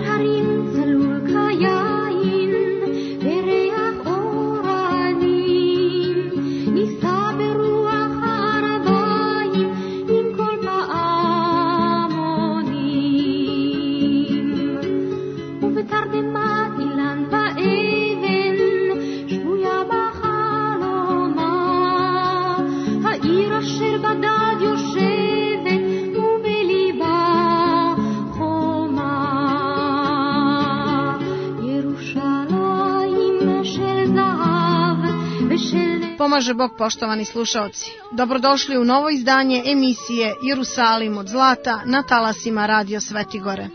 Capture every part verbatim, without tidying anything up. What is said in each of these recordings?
Pomaže Bog, poštovani slušaoci. Dobrodošli u novo izdanje emisije Jerusalim od zlata na talasima Radio Svetigore.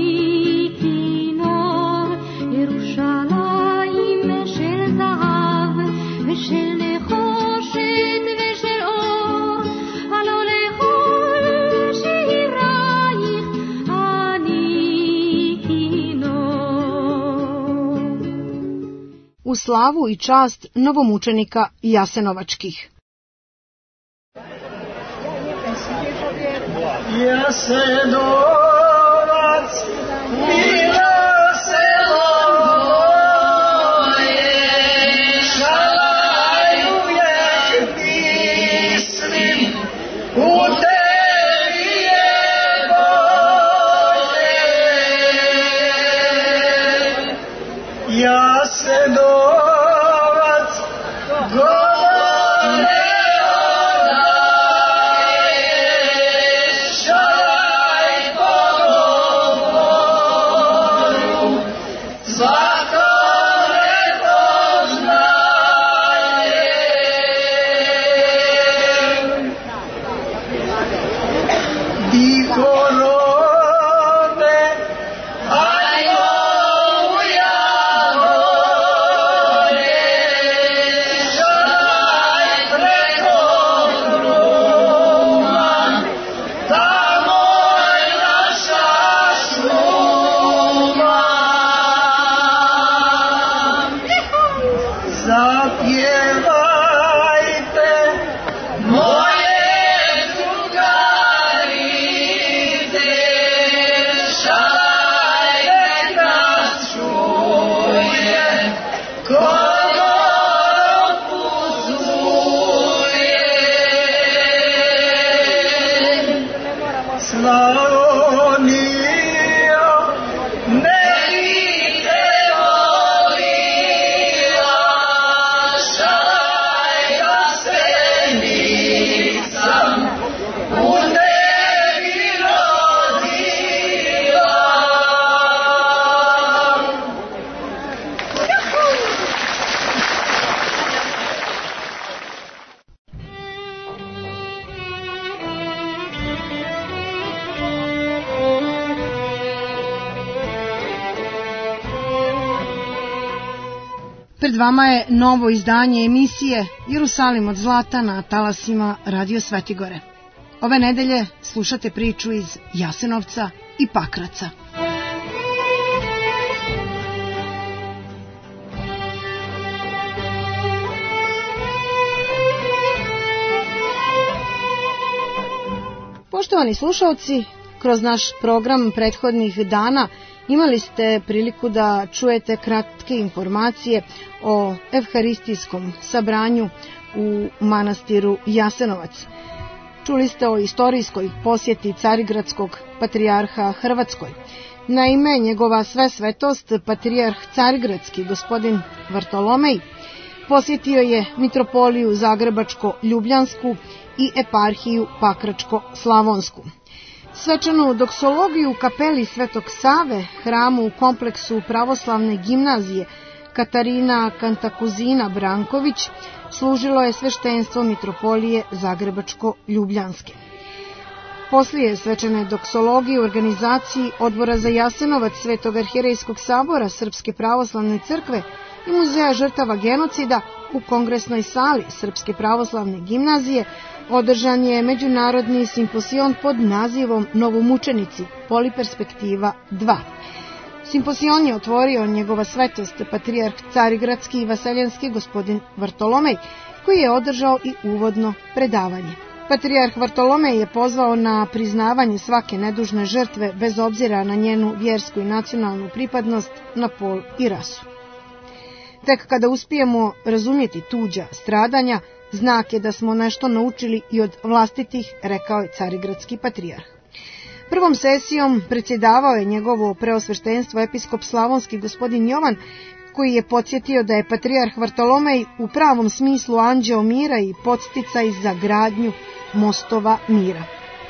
U slavu i čast novomučenika Jasenovačkih. Jasenovac, milo selo moje, šalaj uvijek mislim, u tebi je Bože. Jasenovac, Pred vama je novo izdanje emisije Jerusalim od zlata na talasima Radio Svetigore. Ove nedelje slušate priču iz Jasenovca i Pakraca. Poštovani slušalci, kroz naš program prethodnih dana imali ste priliku da čujete kratke informacije o evharistijskom sabranju u manastiru Jasenovac. Čuli ste o istorijskoj posjeti carigradskog patrijarha Hrvatskoj. Naime, njegova svesvetost, patrijarh carigradski gospodin Vartolomej, posjetio je mitropoliju Zagrebačko-Ljubljansku i eparhiju Pakračko-Slavonsku. Svečanu doksologiju u kapeli Svetog Save, hramu u kompleksu pravoslavne gimnazije Katarina Kantakuzina Branković, služilo je sveštenstvo mitropolije Zagrebačko-Ljubljanske. Poslije svečane doksologije u organizaciji Odbora za Jasenovac Svetog arhierejskog sabora Srpske pravoslavne crkve i Muzeja žrtava genocida u kongresnoj sali Srpske pravoslavne gimnazije održan je međunarodni simposion pod nazivom Novomučenici, Poliperspektiva dva. Simposion je otvorio njegova svetost, patrijarh carigradski i vaseljanski gospodin Vartolomej, koji je održao i uvodno predavanje. Patrijarh Vartolomej je pozvao na priznavanje svake nedužne žrtve bez obzira na njenu vjersku i nacionalnu pripadnost, na pol i rasu. Tek kada uspijemo razumjeti tuđa stradanja, znak je da smo nešto naučili i od vlastitih, rekao je carigradski patrijarh. Prvom sesijom predsjedavao je njegovo preosveštenstvo episkop slavonski gospodin Jovan, koji je podsjetio da je patrijarh Vartolomej u pravom smislu anđeo mira i podsticaj za gradnju mostova mira.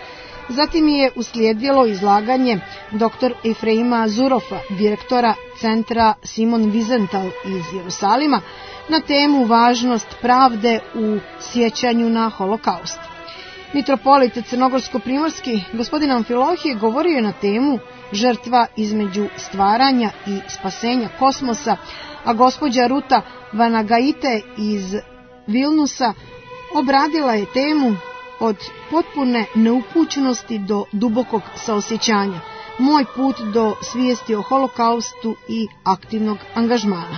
Zatim je uslijedilo izlaganje doktor Efreima Zurofa, direktora centra Simon Wiesenthal iz Jerusalima, na temu važnost pravde u sjećanju na holokaust. Mitropolit crnogorsko-primorski gospodin Amfilohije govorio je na temu žrtva između stvaranja i spasenja kosmosa, a gospođa Ruta Vanagaite iz Vilnusa obradila je temu od potpune neupućenosti do dubokog saosjećanja, moj put do svijesti o holokaustu i aktivnog angažmana.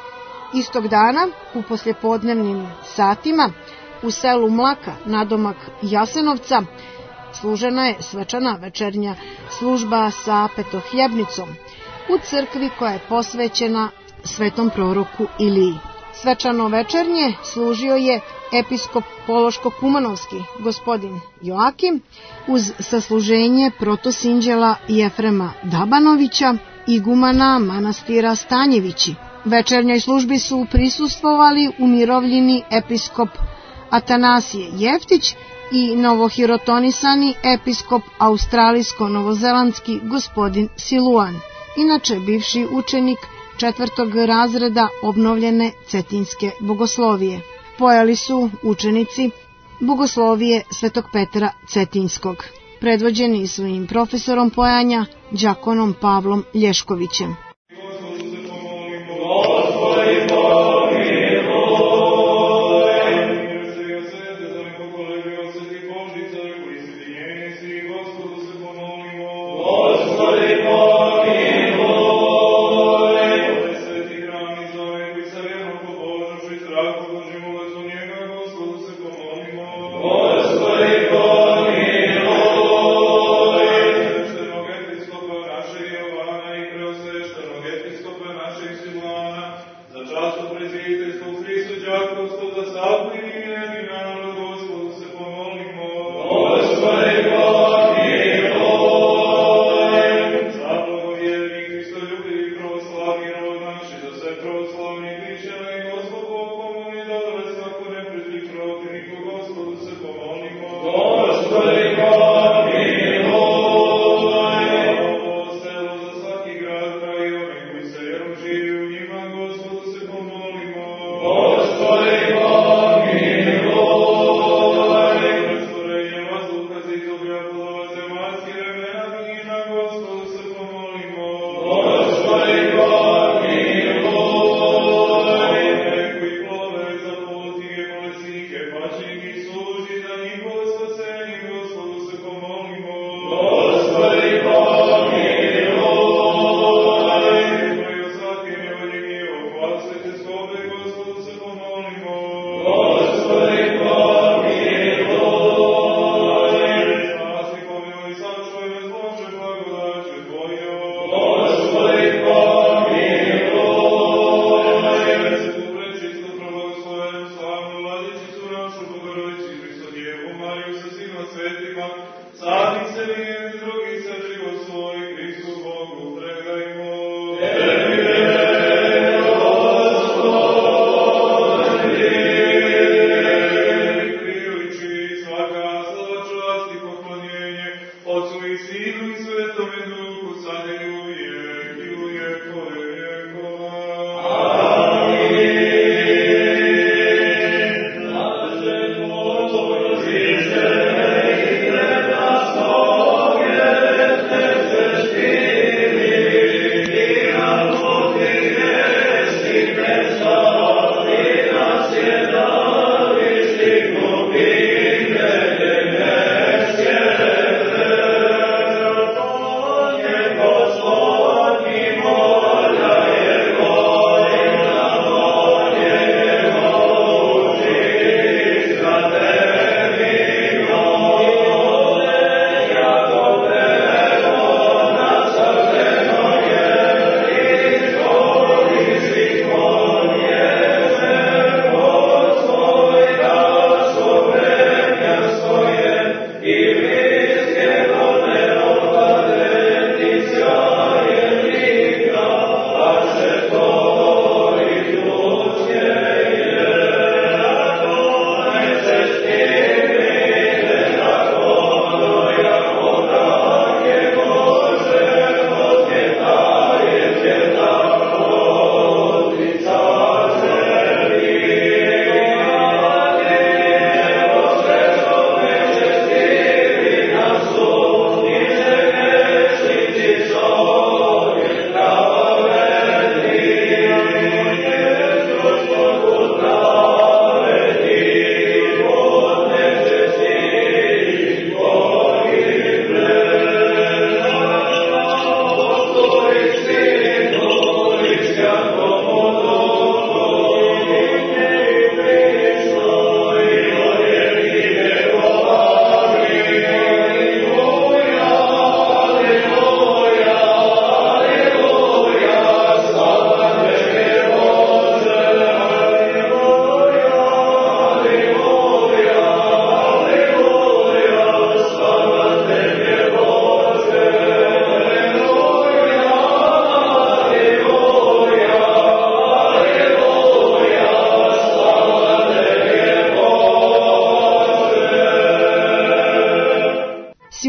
Istog dana, u poslijepodnevnim satima, u selu Mlaka, nadomak Jasenovca, služena je svečana večernja služba sa petohljebnicom u crkvi koja je posvećena svetom proroku Iliji. Svečano večernje služio je episkop Pološko-Kumanovski gospodin Joakim uz sasluženje protosinđela Jefrema Dabanovića, igumana manastira Stanjevići. Večernjoj službi su prisustvovali umirovljeni episkop Atanasije Jeftić i novohirotonisani episkop australijsko-novozelandski gospodin Siluan, inače bivši učenik četvrtog razreda obnovljene Cetinske bogoslovije. Pojali su učenici bogoslovije Svetog Petra Cetinskog, predvođeni svojim profesorom pojanja, đakonom Pavlom Lješkovićem. Gospodu se pomolimo.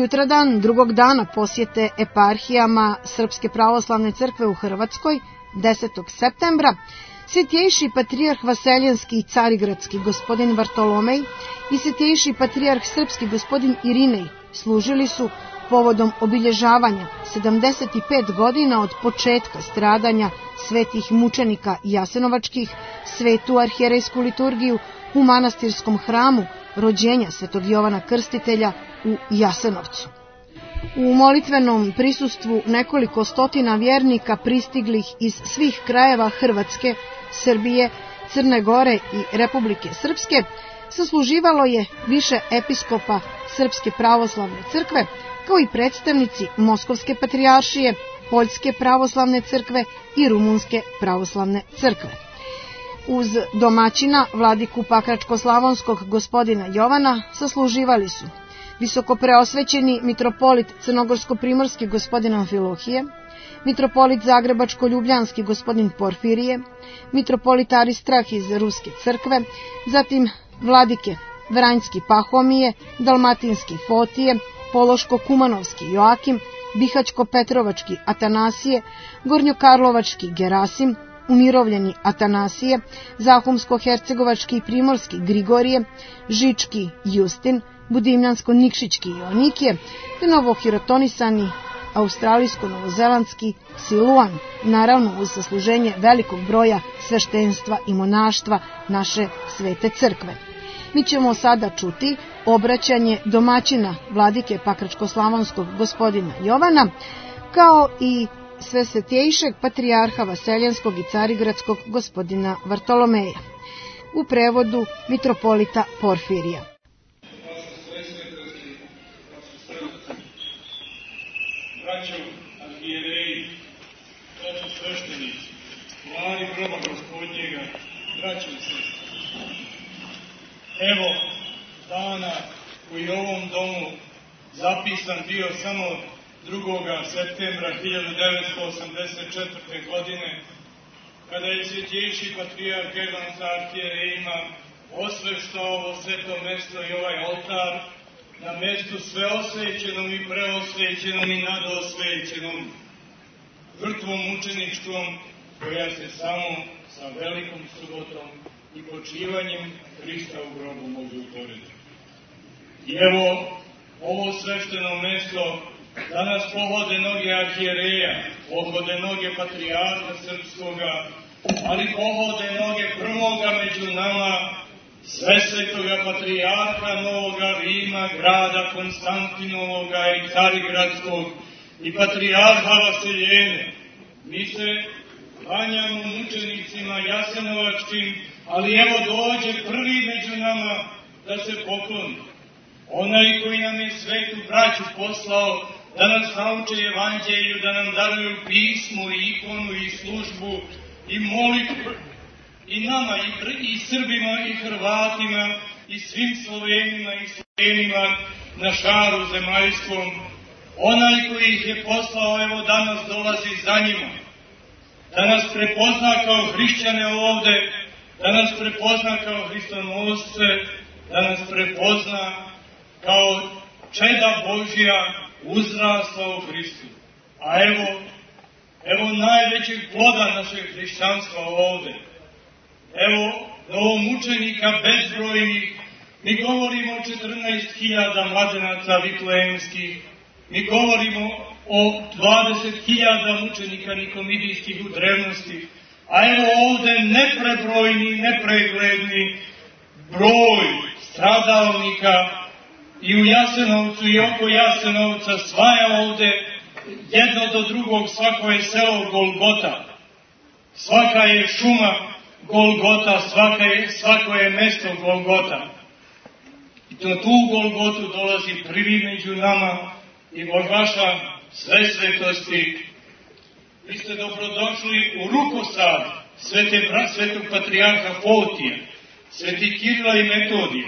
Sutradan, drugog dana posjete eparhijama Srpske pravoslavne crkve u Hrvatskoj, desetog septembra, Svetjejši patrijarh Vaseljenski i Carigradski gospodin Vartolomej i Svetjejši patrijarh Srpski gospodin Irinej služili su povodom obilježavanja sedamdeset pet godina od početka stradanja svetih mučenika jasenovačkih, svetu arhijerejsku liturgiju u manastirskom hramu rođenja svetog Jovana Krstitelja u Jasenovcu. U molitvenom prisustvu nekoliko stotina vjernika pristiglih iz svih krajeva Hrvatske, Srbije, Crne Gore i Republike Srpske sasluživalo je više episkopa Srpske pravoslavne crkve, kao i predstavnici Moskovske patrijaršije, Poljske pravoslavne crkve i Rumunske pravoslavne crkve. Uz domaćina, vladiku Pakračko-slavonskog gospodina Jovana, sasluživali su visokopreosvećeni mitropolit Crnogorsko-primorski gospodin Amfilohije, mitropolit Zagrebačko-ljubljanski gospodin Porfirije, mitropolit Aristrah iz Ruske crkve, zatim vladike Vranjski Pahomije, Dalmatinski Fotije, Pološko-Kumanovski Joakim, Bihać-Petrovački Atanasije, Gornjokarlovački Gerasim, Umirovljeni Atanasije, Zahumsko-Hercegovački i Primorski Grigorije, Žički Justin, Budimljansko-Nikšićki Joanikije, te novohirotonisani australijsko-novozelandski Siluan, naravno uz sasluženje velikog broja sveštenstva i monaštva naše svete crkve. Mi ćemo sada čuti obraćanje domaćina vladike Pakračko-slavonskog gospodina Jovana, kao i Svesvetjejšeg patrijarha Vaseljenskog i Carigradskog gospodina Vartolomeja, u prevodu mitropolita Porfirija. Braćo arhijereji, braćo sveštenici, mladi groba gospodnjega, braćo i sestre. Evo dana koji je u ovom domu zapisan bio samo drugog septembra hiljadu devetsto osamdeset četvrte. godine, kada je Svetjejši patrijarh Ervan sa arhijerejima osveštao ovo sveto mesto i ovaj oltar na mestu sveosvećenom i preosvećenom i nadosvećenom, žrtvom mučeničkom koja se samo sa velikom subotom i počivanjem Hrista u grobu može uporediti. I evo, ovo svešteno mesto danas pohode noge arhijereja, pohode noge patrijarha srpskoga, ali pohode noge prvoga među nama, svesvetoga patrijarha Novoga Rima, grada Konstantinovoga i Carigradskog i patrijarha Vaseljene. Mi se klanjamo mučenicima jasenovačkim, ali evo dođe prvi među nama da se pokloni. Onaj koji nam je svetu braću poslao da nas nauče evanđelju, da nam daruju pismo i ikonu i službu i molitvu. I nama, i, i Srbima, i Hrvatima, i svim Slovenima i Slovenima na šaru zemaljskom. Onaj koji ih je poslao, evo danas dolazi za njima. Da nas prepozna kao hrišćane ovde, da nas prepozna kao hristonosce, da nas prepozna kao čeda Božja uzrasla u Hristu. A evo, evo najvećeg ploda našeg hrišćanstva ovde. Evo novomučenika bezbrojnih, mi govorimo o četrnaest hiljada mladenaca vitlejemskih, mi govorimo o dvadeset hiljada mučenika nikomidijskih u drevnosti, a evo ovde neprebrojni, nepregledni broj stradalnika i u Jasenovcu i oko Jasenovca, sva je ovde jedno do drugog, svako je selo Golgota, svaka je šuma Golgota, svaka je, svako je mesto Golgota. I do tu Golgotu dolazi prvi među nama i vaša sve svetosti. Vi ste dobrodošli u rukosad svete, svetog patrijarha Fotija, sveti Kirila i Metodija,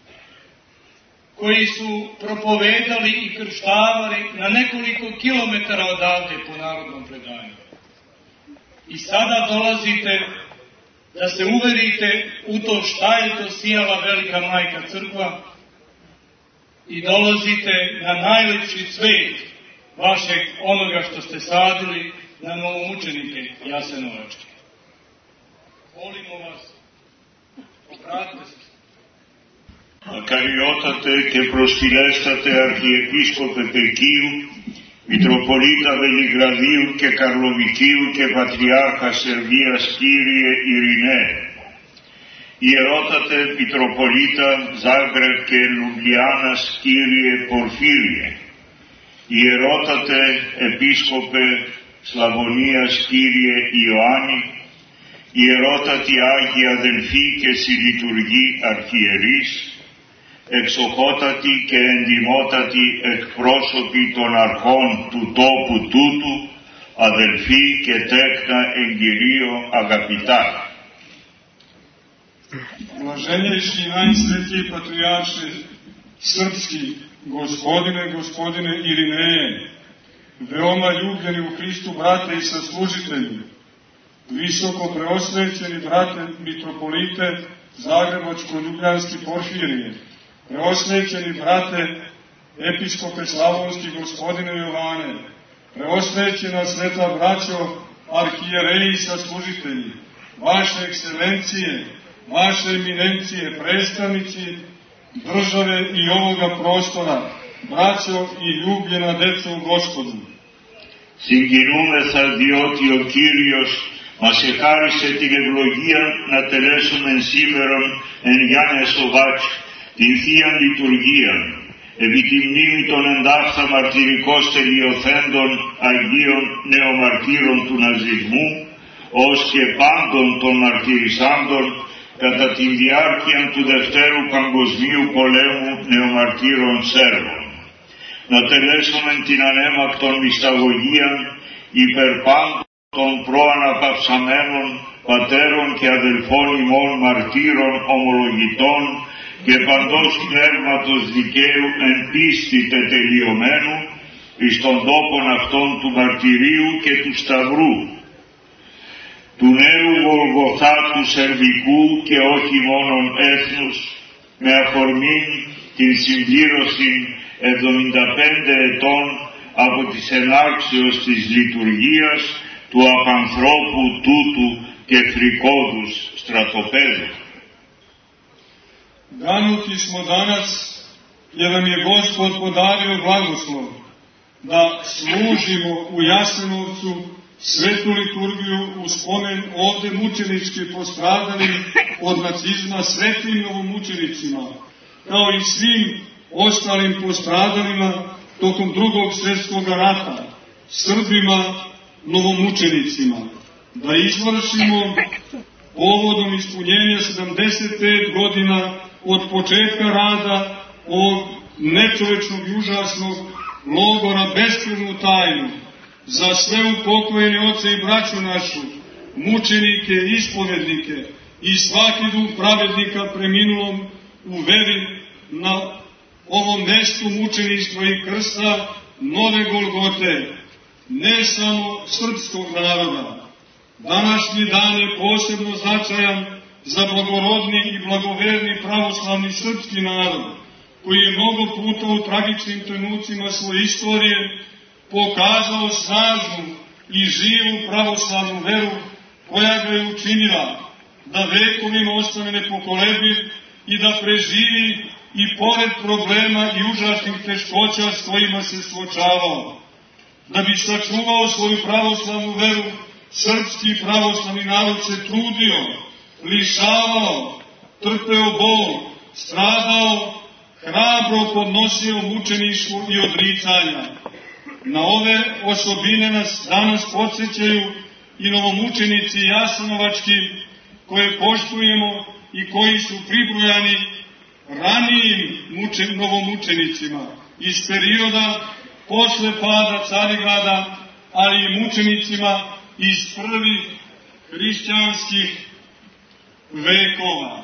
koji su propovedali i krštavali na nekoliko kilometara odavde po narodnom predanju. I sada dolazite da se uverite u to šta je to sijala velika majka crkva, i dolazite na najlepši cvet vašeg onoga što ste sadili na novomučenike Jasenovačke. Volimo vas, obratite se. Μακαριότατε και προσκυλέστατε Αρχιεπίσκοπε Πεκίου, Μητροπολίτα Βελιγραδίου και Καρλοβικίου και Πατριάρχα Σερβίας Κύριε Ειρηνέ, Ιερότατε Μητροπολίτα Ζάγκρεπ και Λουμπλιάνας Κύριε Πορφύριε, Ιερότατε Επίσκοπε Σλαβωνίας Κύριε Ιωάννη, Ιερότατοι Άγιοι Αδελφοί και Συλλειτουργοί Αρχιερείς, εξοχότατοι και εντιμότατοι εκπρόσωποι των αρχών του τόπου τούτου, αδελφοί και τέκνα εγκυρίω αγαπητά. Blaženjejši i najsvetiji patrijarše srpski, gospodine, gospodine Irineje, veoma ljubljeni u Hristu brate i saslužitelji, visoko preosvećeni brate mitropolite Zagrebačko-Ljubljanski Porfirije, preosvećeni brate episkope Slavonski gospodine Jovane, preosvećena sveta braćo arhijereji i saslužitelji, vaše ekscelencije, vaše eminencije, predstavnici države i ovoga prostora, braćo i ljubljena deco u Gospodu. Συγκινούμεθα διότι ο Κύριος μας εχάρισε την ευλογία να τελέσουμε σήμερον εν Γιάννε Σοβάτ την Θείαν Λειτουργία, επί τη μνήμη των εντάχθα μαρτυρικώς τελειωθέντων Αγίων νεομαρτύρων του ναζισμού, ως και πάντων των μαρτυρισάντων κατά τη διάρκεια του Δευτέρου Παγκοσμίου Πολέμου νεομαρτύρων Σέρβων. Να τελέσουμε την ανέμακτον μυσταγωγία υπερ πάντων των προαναπαυσαμένων πατέρων και αδελφών ημών μαρτύρων ομολογητών και παντός πνεύματος δικαίου εν πίστη τετελειωμένου εις των τόπων αυτών του μαρτυρίου και του Σταυρού, του νέου Γολγοθά του Σερβικού και όχι μόνον έθνους, με αφορμή την συμπλήρωση εβδομήντα πέντε ετών από της ενάρξεως της λειτουργίας του απανθρώπου τούτου και φρικόδους στρατοπέδου. Danuti smo danas jer nam je Gospod podario blagoslov da služimo u Jasenovcu svetu liturgiju u spomen ovde mučenički postradali od nacizma svetim novomučenicima, kao i svim ostalim postradalima tokom drugog svjetskog rata, Srbima novomučenicima, da izvršimo povodom ispunjenja sedamdeset pet godina od početka rada ovog nečovečnog i užasnog logora beskrvnu tajnu za sve upokojene oce i braću našu, mučenike, ispovednike i svaki duh pravednika preminulom u veri na ovom mestu mučeništva i krsta nove Golgote, ne samo srpskog naroda. Današnji dan je posebno značajan za blagorodni i blagoverni pravoslavni srpski narod, koji je mnogo puta u tragičnim trenucima svoje istorije pokazao snažnu i živu pravoslavnu veru koja ga je učinila da vekovima ostane nepokolebljiv i da preživi i pored problema i užasnih teškoća s kojima se suočavao. Da bi sačuvao svoju pravoslavnu veru, srpski pravoslavni narod se trudio, lišavao, trpeo bol, stradao, hrabro podnosio mučeništvo i odricanja. Na ove osobine nas danas podsjećaju i novomučenici jasenovački, koje poštujemo i koji su pribrojani ranijim mučen, novomučenicima iz perioda posle pada Carigrada, ali i mučenicima iz prvih hrišćanskih vekova.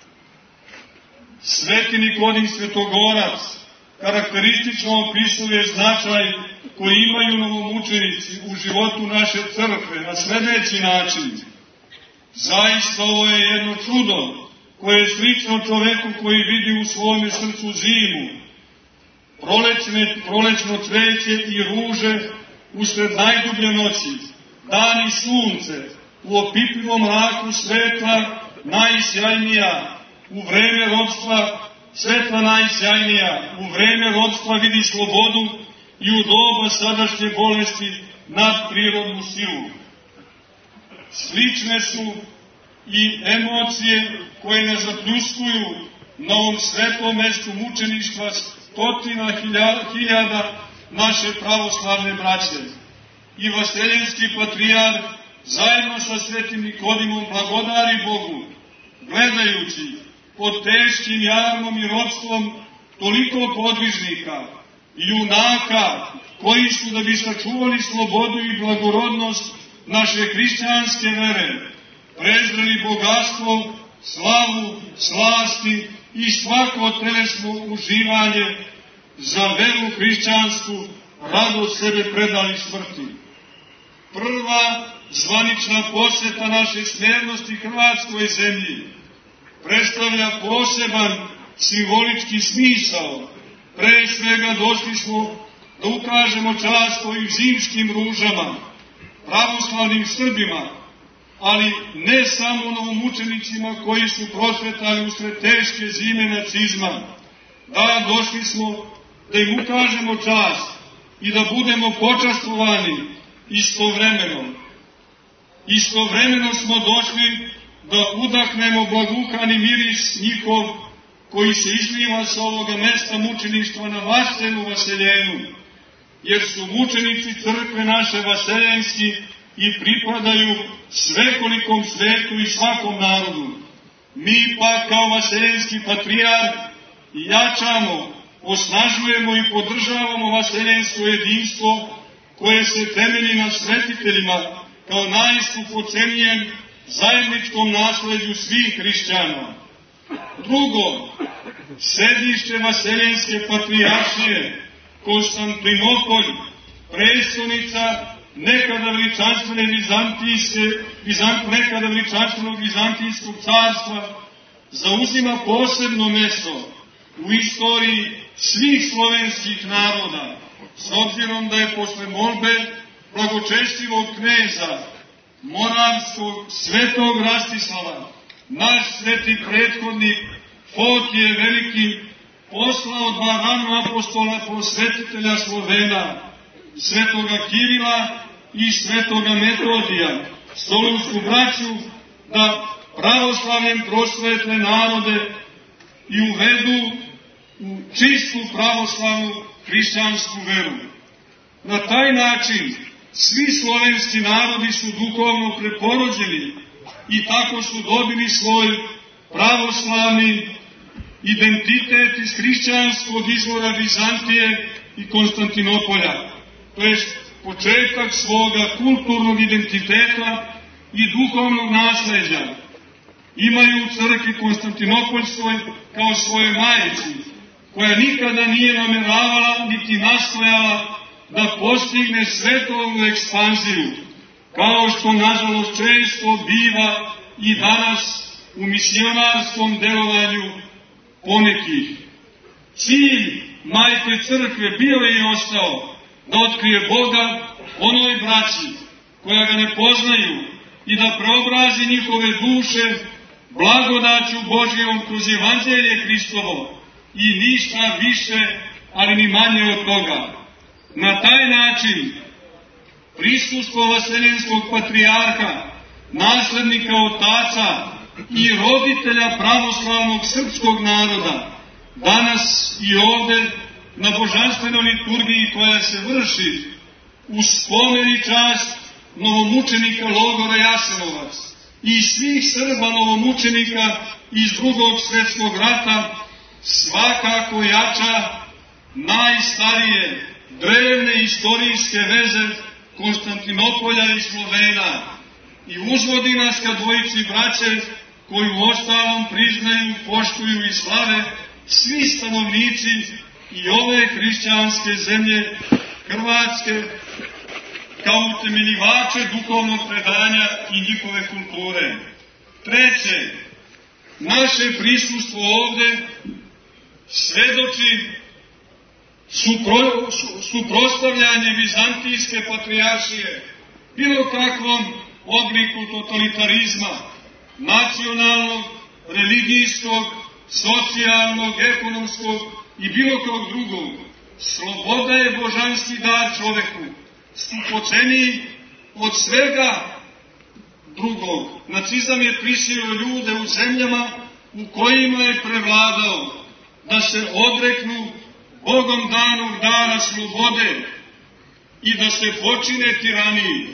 Sveti Nikodin Svetogorac karakteristično opisuje značaj koji imaju novomučenici u životu naše crkve na sledeći način. Zaista ovo je jedno čudo koje je slično čoveku koji vidi u svome srcu zimu, prolećne, prolećno cveće i ruže usred najdublje noći, dan i sunce, u opipljivom mraku svetla najsjajnija, u vreme rodstva svetla najsjajnija, u vreme rodstva vidi slobodu i u doba sadašnje bolesti nad prirodnu silu. Slične su i emocije koje ne zapljuskuju na ovom svetom mestu mučeništva stotina hiljada naše pravoslavne braće. I vaseljenski patrijarh zajedno sa svetim Nikodimom blagodari Bogu, gledajući pod teškim jarmom i rodstvom toliko podvižnika i junaka koji su, da bi sačuvali slobodu i blagorodnost naše hrišćanske vere, prezreli bogatstvo, slavu, slasti i svako telesno uživanje za veru hrišćansku, rado sebe predali smrti. Prva zvanična poseta naše smernosti Hrvatskoj zemlji predstavlja poseban simbolički smisao. Pre svega došli smo da ukažemo čast ovim zimskim ružama, pravoslavnim Srbima, ali ne samo novomučenicima koji su prosvetali usred teške zime nacizma. Da, došli smo da im ukažemo čast i da budemo počastvovani istovremeno. Istovremeno smo došli da udahnemo blagukani miris njihov koji se izliva sa ovoga mesta mučeništva na Vaseljenu Vaseljenu, jer su mučenici crkve naše vaseljenski i pripadaju svekolikom svetu i svakom narodu. Mi pa kao vaseljenski patrijarh jačamo, osnažujemo i podržavamo vaseljensko jedinstvo koje se temelji na svetiteljima kao najskupocenijem zajedničkom nasleđu svih hrišćana. Drugo, sedište vaseljenske patrijaršije, Konstantinopolj, prestonica nekada veličanstvene Vizantijske, Vizant, nekada veličanstvenog Vizantijskog carstva, zauzima posebno mesto u istoriji svih slovenskih naroda, s obzirom da je posle molbe blagočestivog kneza Moravskog svetog Rastislava naš sveti prethodnik Fotije Veliki poslao dva rano apostola prosvetitelja Slovena, svetoga Kirila i svetoga Metodija, solunsku braću, da pravoslavljem prosvetle narode i uvedu u čistu pravoslavnu hrišćansku veru. Na taj način svi slovenski narodi su duhovno preporođeni i tako su dobili svoj pravoslavni identitet iz hrišćanskog izvora Vizantije i Konstantinopolja. To je početak svoga kulturnog identiteta i duhovnog nasleđa. Imaju u crkvi Konstantinopoljskoj kao svoje majici, koja nikada nije nameravala niti nastojala da postigne svetovnu ekspanziju, kao što nažalost često biva i danas u misionarskom delovanju ponekih. Cilj majke crkve bio je i ostao da otkrije Boga onoj braći koja ga ne poznaju i da preobrazi njihove duše blagodaću Božijom kroz evanđelje Hristovo i ništa više, ali ni manje od toga. Na taj način prisustvo vaseljenskog patrijarha, naslednika otaca i roditelja pravoslavnog srpskog naroda, danas i ovde na božanstvenoj liturgiji koja se vrši u spomen i čast novomučenika logora Jasenovac i svih Srba novomučenika iz drugog svetskog rata, svakako jača najstarije drevne istorijske veze Konstantinopolja i Slovena i uzvodi nas ka dvojici braće koju ostalom priznaju, poštuju i slave svi stanovnici i ove hrišćanske zemlje Hrvatske kao utemeljivače duhovnog predanja i njihove kulture. Treće, naše prisustvo ovde svedoči supro, su, suprostavljanje vizantijske patrijaršije bilo kakvom obliku totalitarizma, nacionalnog, religijskog, socijalnog, ekonomskog i bilo kog drugog. Sloboda je božanski dar čoveku, skupoceniji od svega drugog. Nacizam je prisilio ljude u zemljama u kojima je prevladao da se odreknu Bogom danog dara slobode i da se počine tiraniji.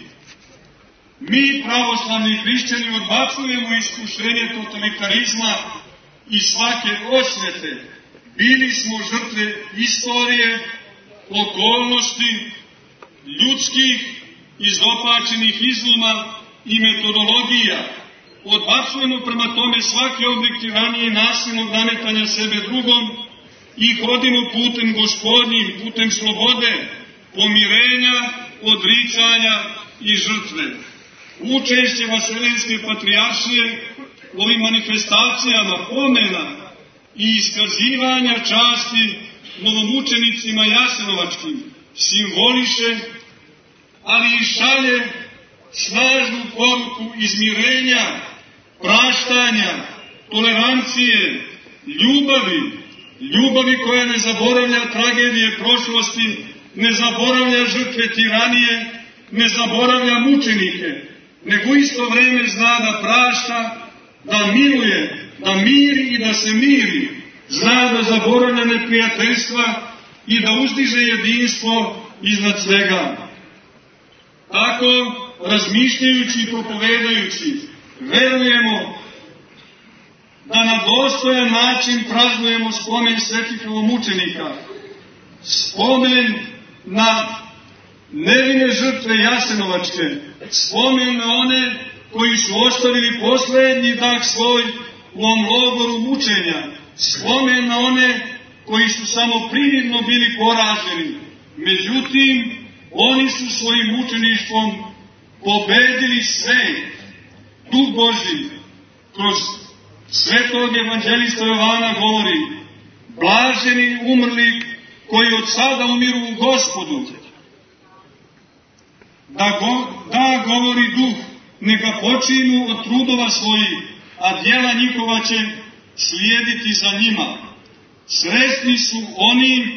Mi, pravoslavni hrišćani, odbacujemo iskušenje totalitarizma i svake osvete. Bili smo žrtve istorije, okolnosti, ljudskih, izopačenih izuma i metodologija. Odbacujemo prema tome svaki oblik tiranije i nasilnog nametanja sebe drugom i hodimo putem gospodnjim, putem slobode, pomirenja, odricanja i žrtve. Učešće Vaseljenske patrijaršije u ovim manifestacijama pomena i iskazivanja časti novomučenicima jasenovačkim simboliše, ali i šalje snažnu poruku izmirenja, praštanja, tolerancije, ljubavi, ljubavi koja ne zaboravlja tragedije prošlosti, ne zaboravlja žrtve tiranije, ne zaboravlja mučenike, nego isto vreme zna da prašta, da miluje, da miri i da se miri, zna da zaboravlja neprijateljstva i da uzdiže jedinstvo iznad svega. Tako, razmišljajući i propovedajući, verujemo da na dostojan način praznujemo spomen svetih novomučenika, spomen na nevine žrtve jasenovačke, spomen na one koji su ostavili poslednji dah svoj u ovom logoru mučenja, spomen na one koji su samo prividno bili poraženi. Međutim, oni su svojim mučeništvom pobedili sve. Duh Božji kroz svetog evanđelista Jovana govori: blaženi umrli koji od sada umiru u Gospodu. Da, go, da govori Duh, neka počinu od trudova svojih, a djela njihova će slijediti za njima. Sretni su oni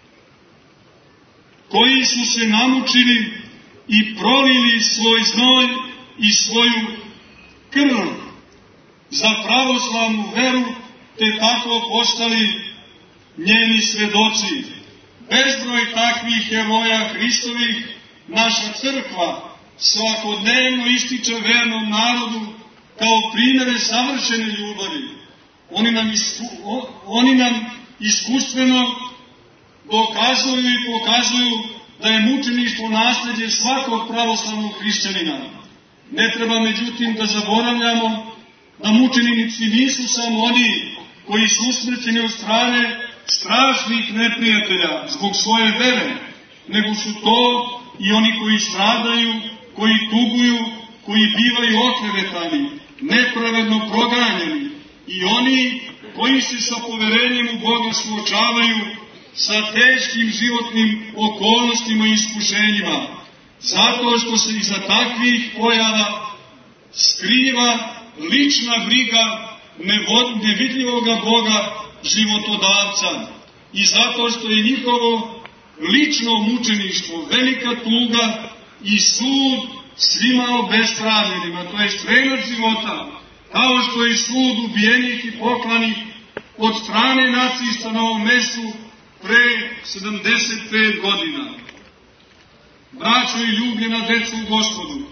koji su se namučili i prolili svoj znoj i svoju krv za pravoslavnu veru, te tako postali njeni svedoci. Bezbroj takvih heroja Hristovih naša crkva svakodnevno ističe vernom narodu kao primere savršene ljubavi. Oni nam, isku, oni nam iskustveno dokazuju i pokazuju da je mučeništvo nasleđe svakog pravoslavnog hrišćanina. Ne treba međutim da zaboravljamo da mučenici nisu samo oni koji su usmrćeni od strane strašnih neprijatelja zbog svoje vere, nego su to i oni koji stradaju, koji tuguju, koji bivaju oklevetani, nepravedno proganjeni, i oni koji se sa poverenjem u Boga suočavaju sa teškim životnim okolnostima i iskušenjima, zato što se iza takvih pojava skriva lična briga nevidljivoga Boga životodavca, i zato što je njihovo lično mučeništvo velika tuga i sud svima obespravljenima, to je venac života, kao što je sud ubijenih i poklanih od strane nacista na ovom mestu pre sedamdeset pet godina. Braćo i ljubljena deco u Gospodu,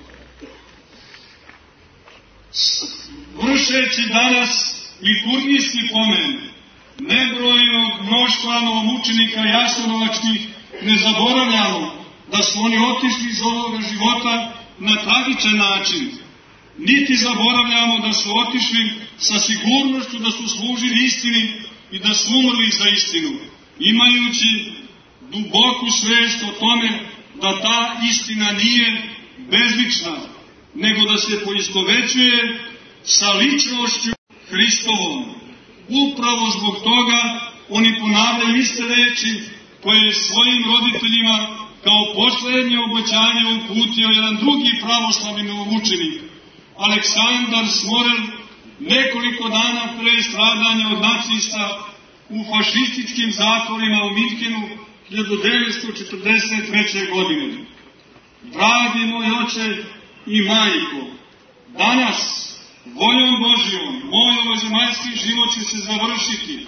vršeći danas liturgijski pomen nebrojenog mnoštva novomučenika jasenovačkih, ne zaboravljamo da su oni otišli iz ovoga života na tragičan način. Niti zaboravljamo da su otišli sa sigurnošću da su služili istini i da su umrli za istinu, imajući duboku svest o tome da ta istina nije bezlična, nego da se poistovećuje sa ličnošću Hristovom. Upravo zbog toga oni ponavljaju iste reči koje je svojim roditeljima kao poslednje obećanje uputio jedan drugi pravoslavni novomučenik, Aleksandar Smorel, nekoliko dana pre stradanja od nacista u fašističkim zatvorima u Minhenu hiljadu devetsto četrdeset treće. godine. Dragi moj oče i majko, danas, voljom Božijom, moj ovozemaljski život će se završiti,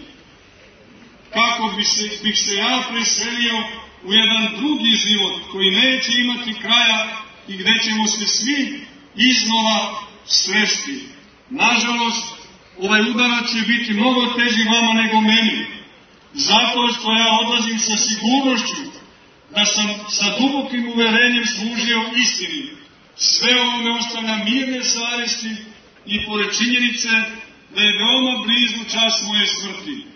kako bi se, bih se ja preselio u jedan drugi život koji neće imati kraja i gde ćemo se svi iznova sresti. Nažalost, ovaj udarac će biti mnogo teži vama nego meni, zato što ja odlazim sa sigurnošću da sam sa dubokim uverenjem služio istini. Sve ovo me ostavlja mirne savesti i pored činjenice da je veoma blizu čas moje smrti.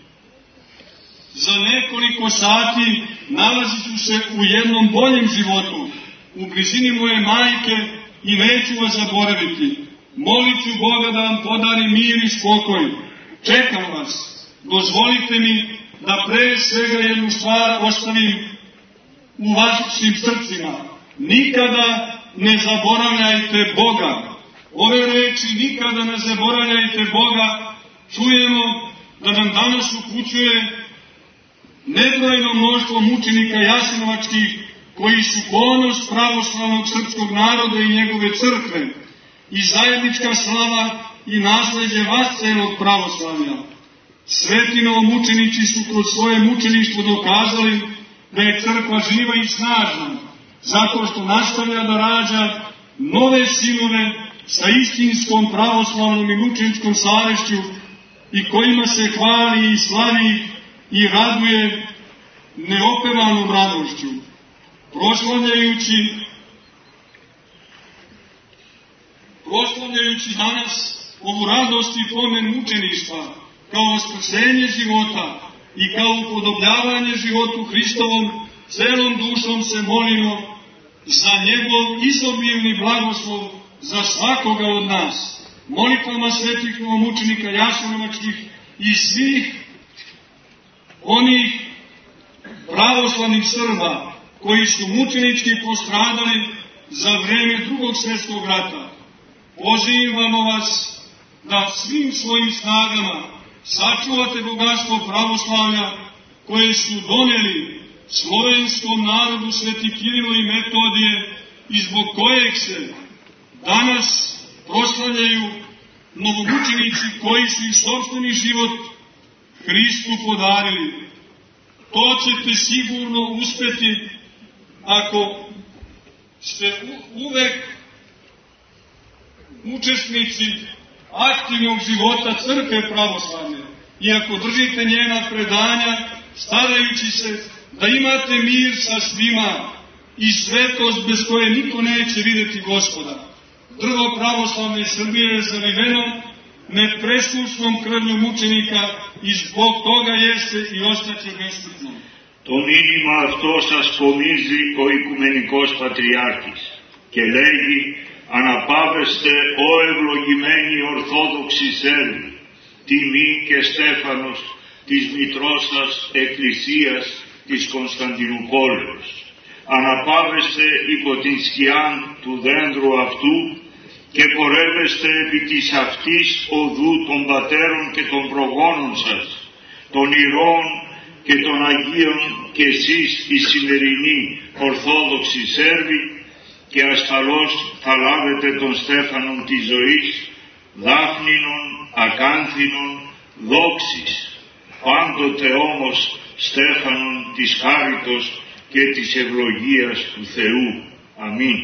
Za nekoliko sati nalazit ću se u jednom boljem životu, u blizini moje majke i neću vas zaboraviti. Molit ću Boga da vam podari mir i spokoj. Čekam vas. Dozvolite mi da pre svega jednu stvar ostavim u vašim srcima. Nikada ne zaboravljajte Boga. Ove reči, nikada ne zaboravljajte Boga, čujemo da nam danas upućuje nebrojno mnoštvo mučenika jasenovačkih koji su ponos pravoslavnog srpskog naroda i njegove crkve i zajednička slava i nasleđe vascelog pravoslavlja. Sveti novomučenici su kroz svoje mučeništvo dokazali da je crkva živa i snažna, zato što nastavlja da rađa nove sinove sa istinskom pravoslavnom i mučeničkom savešću i kojima se hvali i slavi i raduje neopevanom radošću. Proslavljajući, proslavljajući danas ovu radost i pomen mučeništva kao vaskrsenje života i kao upodobljavanje životu Hristovom, celom dušom se molimo za njegov izobilni blagoslov za svakoga od nas. Molitvama svetih novomučenika jasenovačkih i svih onih pravoslavnih Srba koji su mučenički postradali za vreme Drugog svjetskog rata. Pozivamo vas da svim svojim snagama sačuvate bogatstvo pravoslavlja koje su doneli slovenskom narodu Sveti Kirilo i Metodije i zbog kojeg se danas proslavljaju novomučenici koji su i sopstveni život Hristu podarili. To ćete sigurno uspeti ako ste uvek učesnici aktivnog života crkve pravoslavne i ako držite njena predanja, starajući se da imate mir sa svima i svetost bez koje niko neće videti Gospoda. Drvo pravoslavne Srbije je zariveno nepreslušnom krvlju mučenika i zbog toga jeste i ostaće besmrtno. Το μήνυμα αυτό σας κομίζει ο Οικουμενικός Πατριάρχης και λέγει «Αναπάβεστε, ο ευλογημένοι Ορθόδοξοι Σέρβοι, Τιμή και Στέφανος της μητρός σας Εκκλησίας της Κωνσταντινούπολης. Αναπάβεστε υπό την σκιά του δέντρου αυτού και πορεύεστε επί της αυτής οδού των πατέρων και των προγόνων σας, των ηρώων και των Αγίων και εσείς οι σημερινοί Ορθόδοξοι Σέρβοι και ασφαλώς θα λάβετε τον Στέφανον της ζωής, δάφνινον, ακάνθινον, δόξης, πάντοτε όμως Στέφανον της χάριτος και της ευλογίας του Θεού. Αμήν.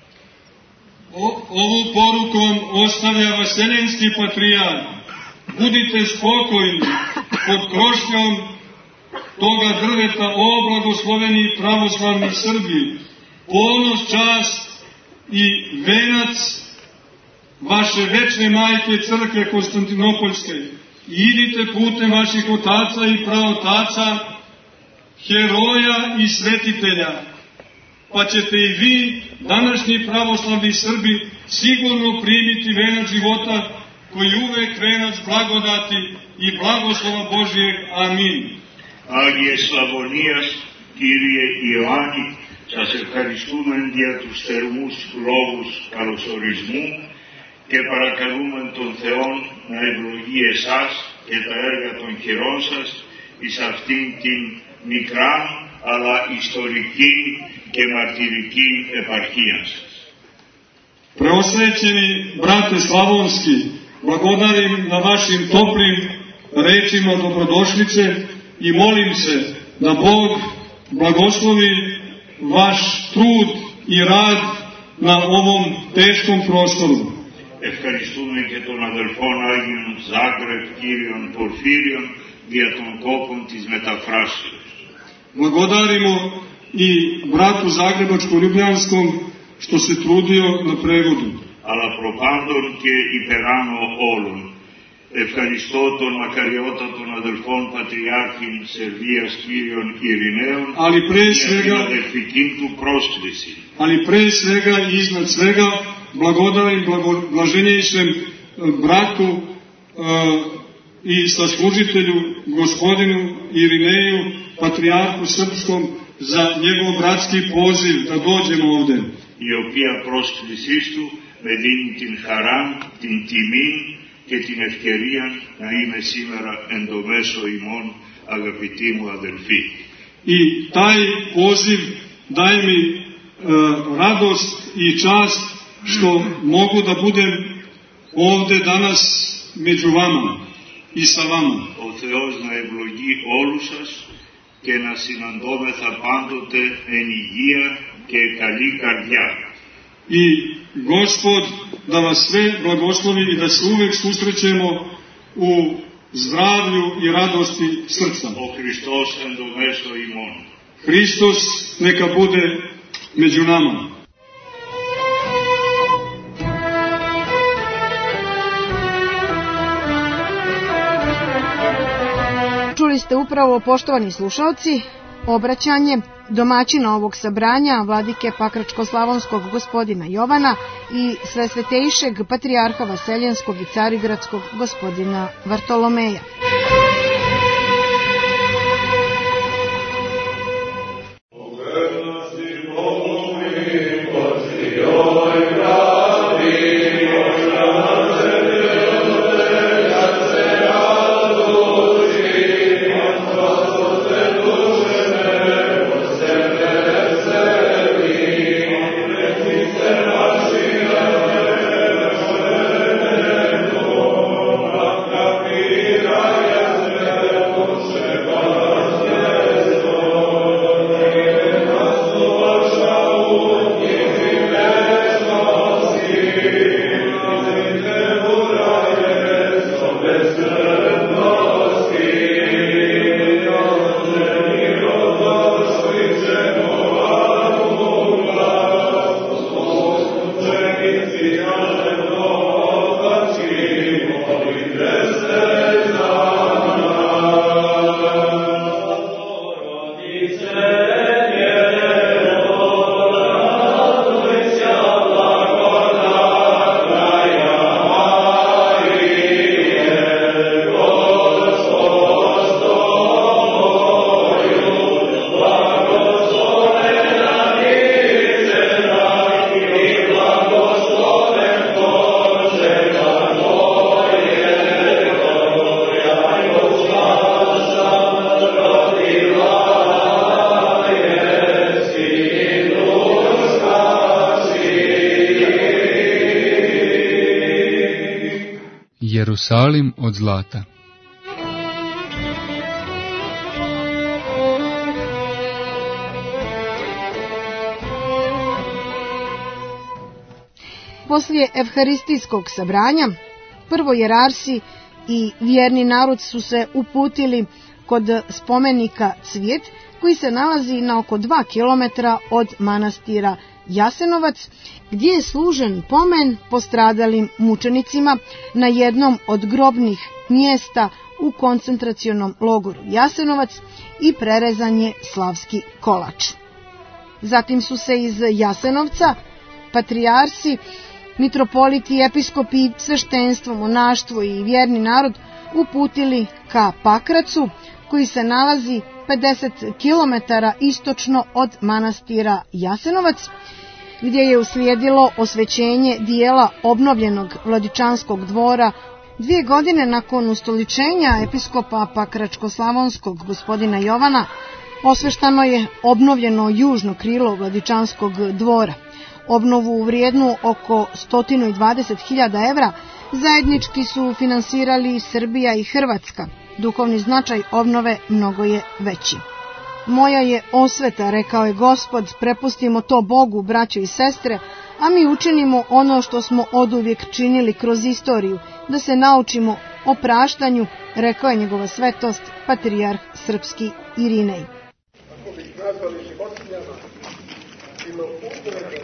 Ovu porukom ostavlja Vaseljenski patrijarh. Budite spokojni pod krošnjom toga drveta, o blagosloveni pravoslavni Srbi, ponos, čast i venac vaše večne majke crkve Konstantinopoljske. Idite putem vaših otaca i praotaca, heroja i svetitelja, pa ćete i vi, današnji pravoslavni Srbi, sigurno primiti venac života koji uvek venac blagodati i blagoslova Božijeg. Amin. Άγιε Σλαβωνίας, Κύριε Ιωάννη, σας ευχαριστούμε δια του θερμούς λόγους καλωσορισμού και παρακαλούμε τον Θεό να ευλογεί εσάς και τα έργα των χειρών σας εις αυτήν την μικρά αλλά ιστορική και μαρτυρική επαρχία σας. Preosvećeni brate Slavonski, blagodarim na vašim toplim rečima dobrodošlice i molim se da Bog blagoslovi vaš trud i rad na ovom teškom prostoru. Ευχαριστούμε και τον αδελφόν Άγιον Ζάγκρεπ κύριον Πορφύριον για τον κόπον της μεταφράσεως. Blagodarimo i bratu Zagrebačko-Ljubljanskom što se trudio na prevodu. Αλλά προπάντων και υπεράνω όλων. Ευχαριστώ τον μακαριότατον αδελφόν Πατριάρχην Σερβίας κύριον Ειρηναίων για την αδελφική του πρόσκληση. Ali pre svega i iznad svega blagodarim blaženjejšem bratu i saslužitelju gospodinu Irineju, patrijarhu srpskom, za njegov bratski poziv da dođemo ovde. Η οποία πρόσκλησή του με δίνει την χαρά, την τιμή και την ευκαιρία να είμαι σήμερα εν το μέσο ημών, αγαπητοί μου αδελφοί. I taj poziv daje mi e, radost i čast što mogu da budem ovde danas među vama i sa vama. Ο Θεός να ευλογεί όλους σας και να συναντώμεθα πάντοτε εν υγεία και καλή καρδιά. I Gospod da vas sve blagoslovi i da se uvek susrećemo u zdravlju i radosti srca. Ο Χριστός εν το μέσο ημών. Hristos neka bude među nama. Čuli ste upravo, poštovani slušalci, obraćanje domaćina ovog sabranja, vladike Pakračko-slavonskog gospodina Jovana i Svesvetejšeg patrijarha Vaseljenskog i Carigradskog gospodina Vartolomeja. Jerusalim od zlata. Poslije evharistijskog sabranja, prvo jerarsi i vjerni narod su se uputili kod spomenika Cvijet, koji se nalazi na oko dva kilometra od manastira Jasenovac, gdje je služen pomen postradalim mučenicima na jednom od grobnih mjesta u koncentracionom logoru Jasenovac i prerezan je slavski kolač. Zatim su se iz Jasenovca patrijarsi, mitropoliti, episkopi, sveštenstvo, monaštvo i vjerni narod uputili ka Pakracu, koji se nalazi pedeset kilometara istočno od manastira Jasenovac, gdje je uslijedilo osvećenje dijela obnovljenog Vladičanskog dvora. Dvije godine nakon ustoličenja episkopa Pakračko-slavonskog gospodina Jovana, osveštano je obnovljeno južno krilo Vladičanskog dvora. Obnovu vrijednu oko sto dvadeset hiljada evra zajednički su finansirali Srbija i Hrvatska. Duhovni značaj obnove mnogo je veći. Moja je osveta, rekao je Gospod, prepustimo to Bogu, braćo i sestre, a mi učinimo ono što smo oduvijek činili kroz istoriju, da se naučimo opraštanju, rekao je njegova svetost, patrijarh srpski Irinej. Ako bih nazvali životinjama, ima upravo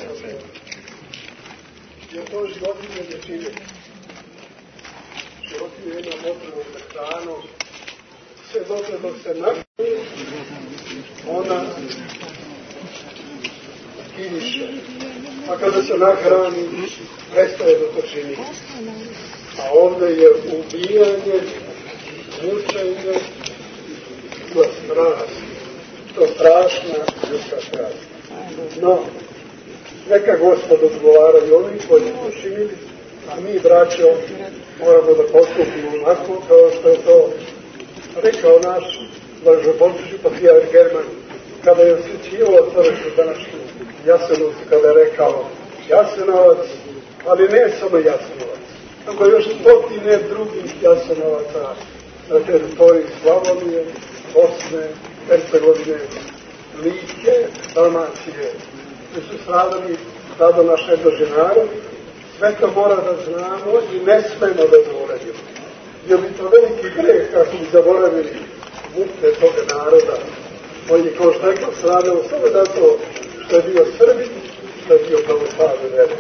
jer to životinje ne čine. Životinje ima potrebu za hranu, sve dotle dok se nahrani, ona kiniše. A kada se nahrani, prestaje da to čini. A ovdje je ubijanje, mučenje, to strast, to strašna ljudska strast. No, neka Gospod odgovaraju oni koji su to činili, a mi, braćo, moramo da postupimo onako kao što je to rekao naš blaženopočivši patrijarh German, kada je osjećivao crkvu današnju Jasenovcu, kada je rekao Jasenovac, ali ne samo Jasenovac, nego još stotine drugih Jasenovaca na teritoriji Slavonije, Bosne, Hercegovine, Like, Dalmacije, koji su stradali tada naše doženare. Sve to mora da znamo i ne smemo da zaboravimo. Jer bi to veliki greh kako bi zaboravili muke toga naroda, koji je, kao što rekao, stradao samo zato što je bio Srbin, što je bio pravoslavni vere.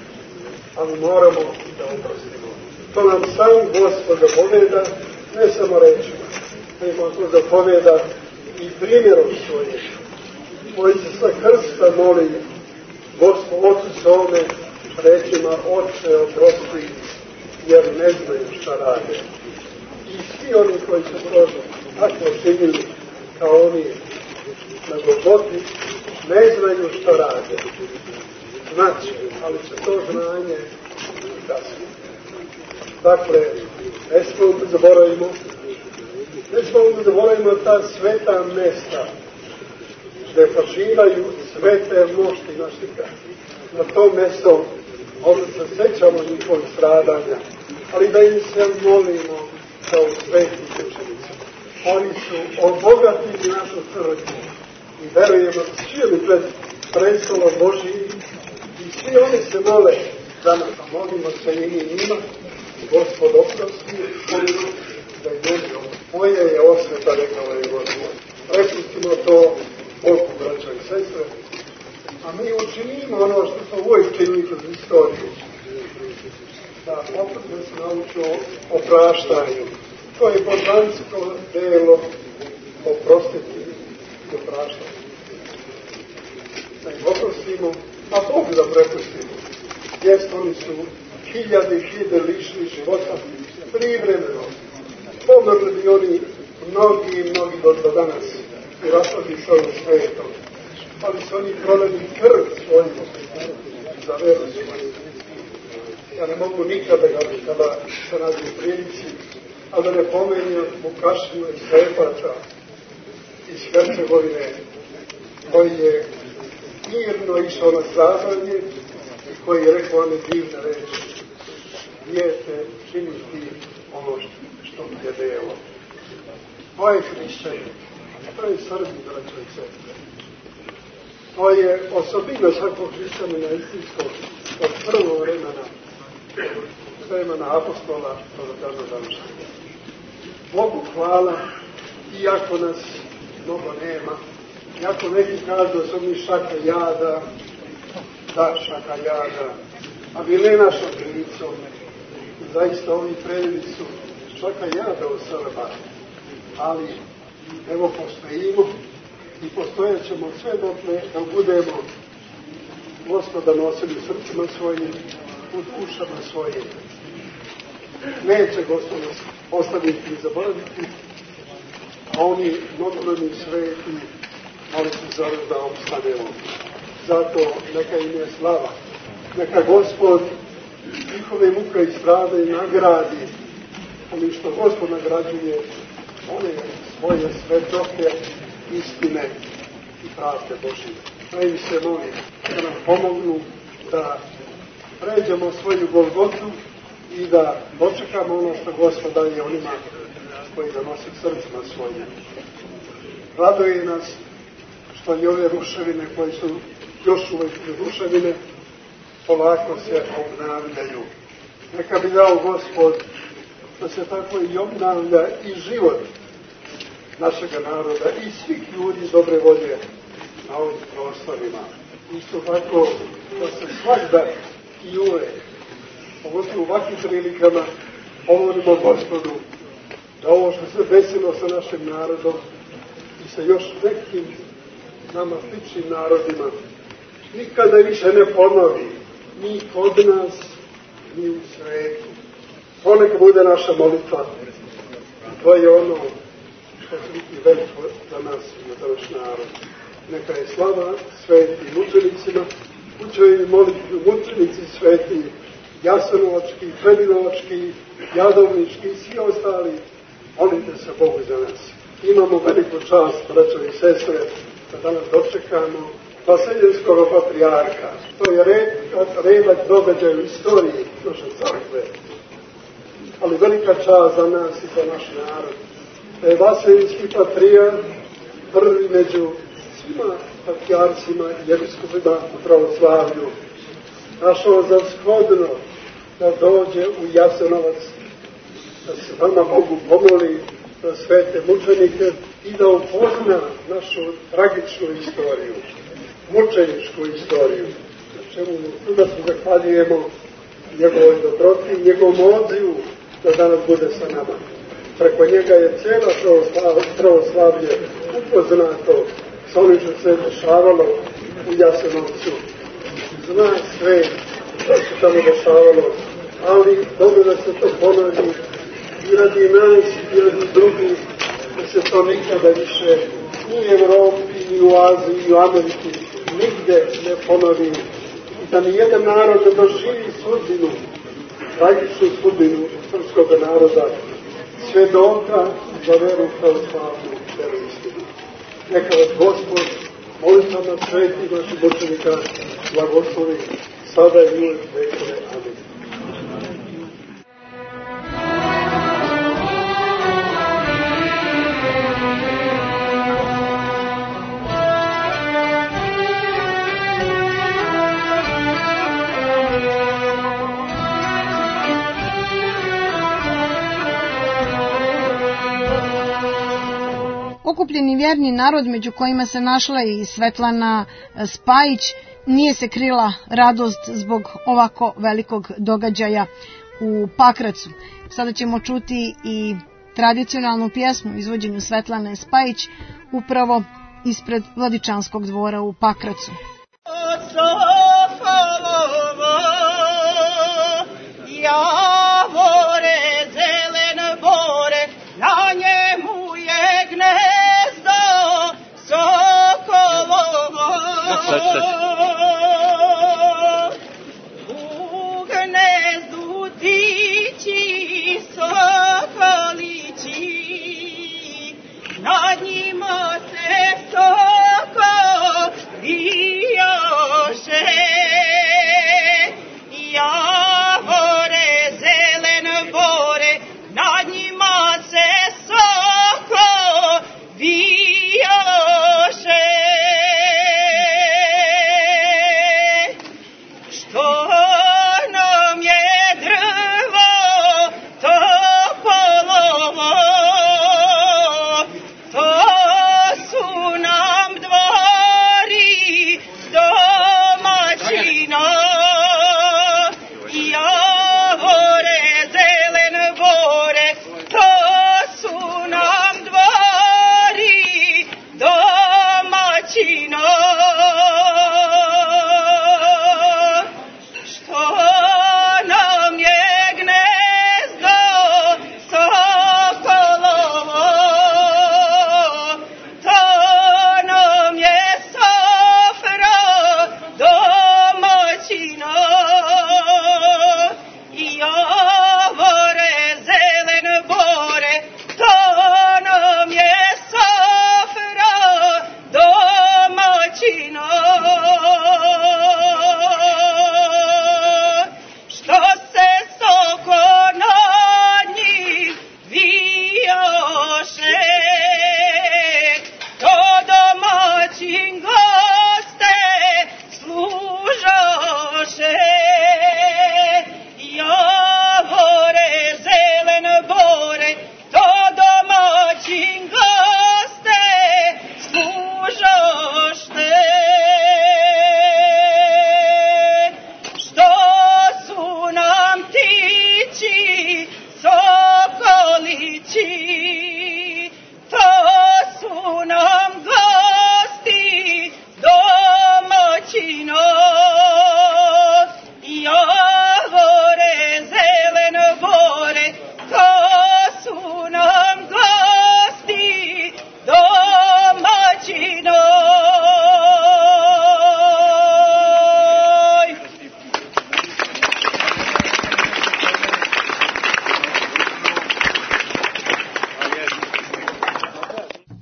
Ali moramo da oprostimo. To nam sam Gospod zapoveda, ne samo rečima, nego to zapoveda i primjerom svojim, koji se sa krsta moli Gospod Ocu svome rečima: Oče, oprosti, jer ne znaju šta rade. I svi oni koji su prošli tako činili kao oni na Golgoti, ne znaju šta rade. Znači, ali će to znanje kasnije. Dakle, ne smemo da zaboravimo, ne smemo da zaboravimo ta sveta mesta gde faširaju svete mošti naših. Na to mesto možda se sećamo njihovih stradanja, ali da im se molimo kao sveti učenici. Oni su obogatili našu crkvu i verujemo svi pred prestolom Božijim i svi oni se mole danas, a molimo se i mi njima. Gospod oprosti, molimo da je njegov. Moje je osveta, rekao je Gospod. Prepustimo to Bogu, braćo i sestre, a mi učinimo ono što smo uvijek činili kroz istoriju. Da opet da se naučio opraštanju. To je božansko delo oprostiti i opraštati. Da im oprostimo, a Bogu da prepustimo. Jest, oni su hiljade i hiljade lišili života privremeno. Pomrli bi oni mnogi i mnogi do danas i raspali s ovim svetom. Ali su oni proleli krv svoju za veru svoju. Ja ne mogu nikada kada se nađu u prilici, a da ne pomenju Vukašinu i Stepača iz Hercegovine, koji je mirno išao na stradanje i koji je rekao one divne reči: dijete, čini ti ono što mi je delo. To je hrišćanin, to je Srbi, braćo i sestre. To je osobina svakog hrišćanina istinskog od prvog vremena, od vremena apostola do dana današnjeg. Bogu hvala, iako nas mnogo nema, iako neki kažu da su mi šaka jada, da šaka jada, a bile našom krivicom, zaista ovi predili su šaka jada u Srba, ali evo postojimo i postojat ćemo sve dotle da budemo Gospoda nosili u srcima svojim, u dušama svojim. Neće Gospod nas ostaviti i zaboraviti, a oni normalni sveti moli se za nas da opstanemo. Zato neka im je slava. Neka Gospod njihove muke i strade nagradi. Oni što Gospod nagrađuje, one svoje svedoke istine i pravde Božije. Da im se molim da nam pomognu da pređemo svoju Golgotu i da dočekamo ono što Gospod daje onima koji ga nose srcima svojim. Raduje nas što i ove ruševine koje su još uvek ruševine polako se obnavljaju. Neka bi dao Gospod da se tako i obnavlja i život našega naroda i svih ljudi dobre volje na ovim prostorima. Isto tako da se svakda i uvek, pogotovo u ovakvim prilikama, pomolimo Gospodu da ovo što se desilo sa našim narodom i sa još nekim nama sličnim narodima nikada više ne ponovi, ni kod nas, ni u svetu. To neka bude naša molitva. To je ono što će biti veliko za nas i za naš narod. Neka je slava svetim mučenicima, učevi molitvu mučenici sveti, Jasenovački, Predinovački, Jadovnički i svi ostali. Molite se Bogu za nas. Imamo veliku čast, braćo i sestre, da danas dočekamo Vaseljenskog patrijarha. To je red, redak događaj u istoriji naše crkve. Ali velika čast za nas i za naš narod. Da je Vaseljenski patrijarh prvi među svima patrijarcima i episkopima u pravoslavlju našao za shodno da dođe u Jasenovac, da se vama Bogu pomoli za svete mučenike i da upozna našu tragičnu istoriju, mučeničku istoriju, na čemu da se zahvaljujemo njegovoj dobroti i njegovom odzivu da danas bude sa nama. Preko njega je cijela pravoslavlje upoznato sa onim što se dešavalo u Jasenovcu. Zna sve što se tamo dešavalo, ali dobro da se to ponovi i radi nas i radi drugih, da se to nikada više ni u Evropi, ni u Aziji, ni u Ameriki nigde ne ponovi i da nijedan narod ne doživi sudbinu, tragičnu sudbinu srpskog naroda, svedoka za veru pravoslavnu veru istinu. Neka vas Gospod molitvama sveti naših mučenika blagoslovi sada i uvek vekove. Amin. Okupljeni vjerni narod, među kojima se našla i Svetlana Spajić, nije se krila radost zbog ovako velikog događaja u Pakracu. Sada ćemo čuti i tradicionalnu pjesmu izvođenju Svetlane Spajić upravo ispred Vladičanskog dvora u Pakracu. Javore, zelen bore, na njemu je gnezdo sokolovo. U gnezdu ptići sokolići, nad njima se soko vijoše. Javore, zelen bore, nad njima se soko vijoše.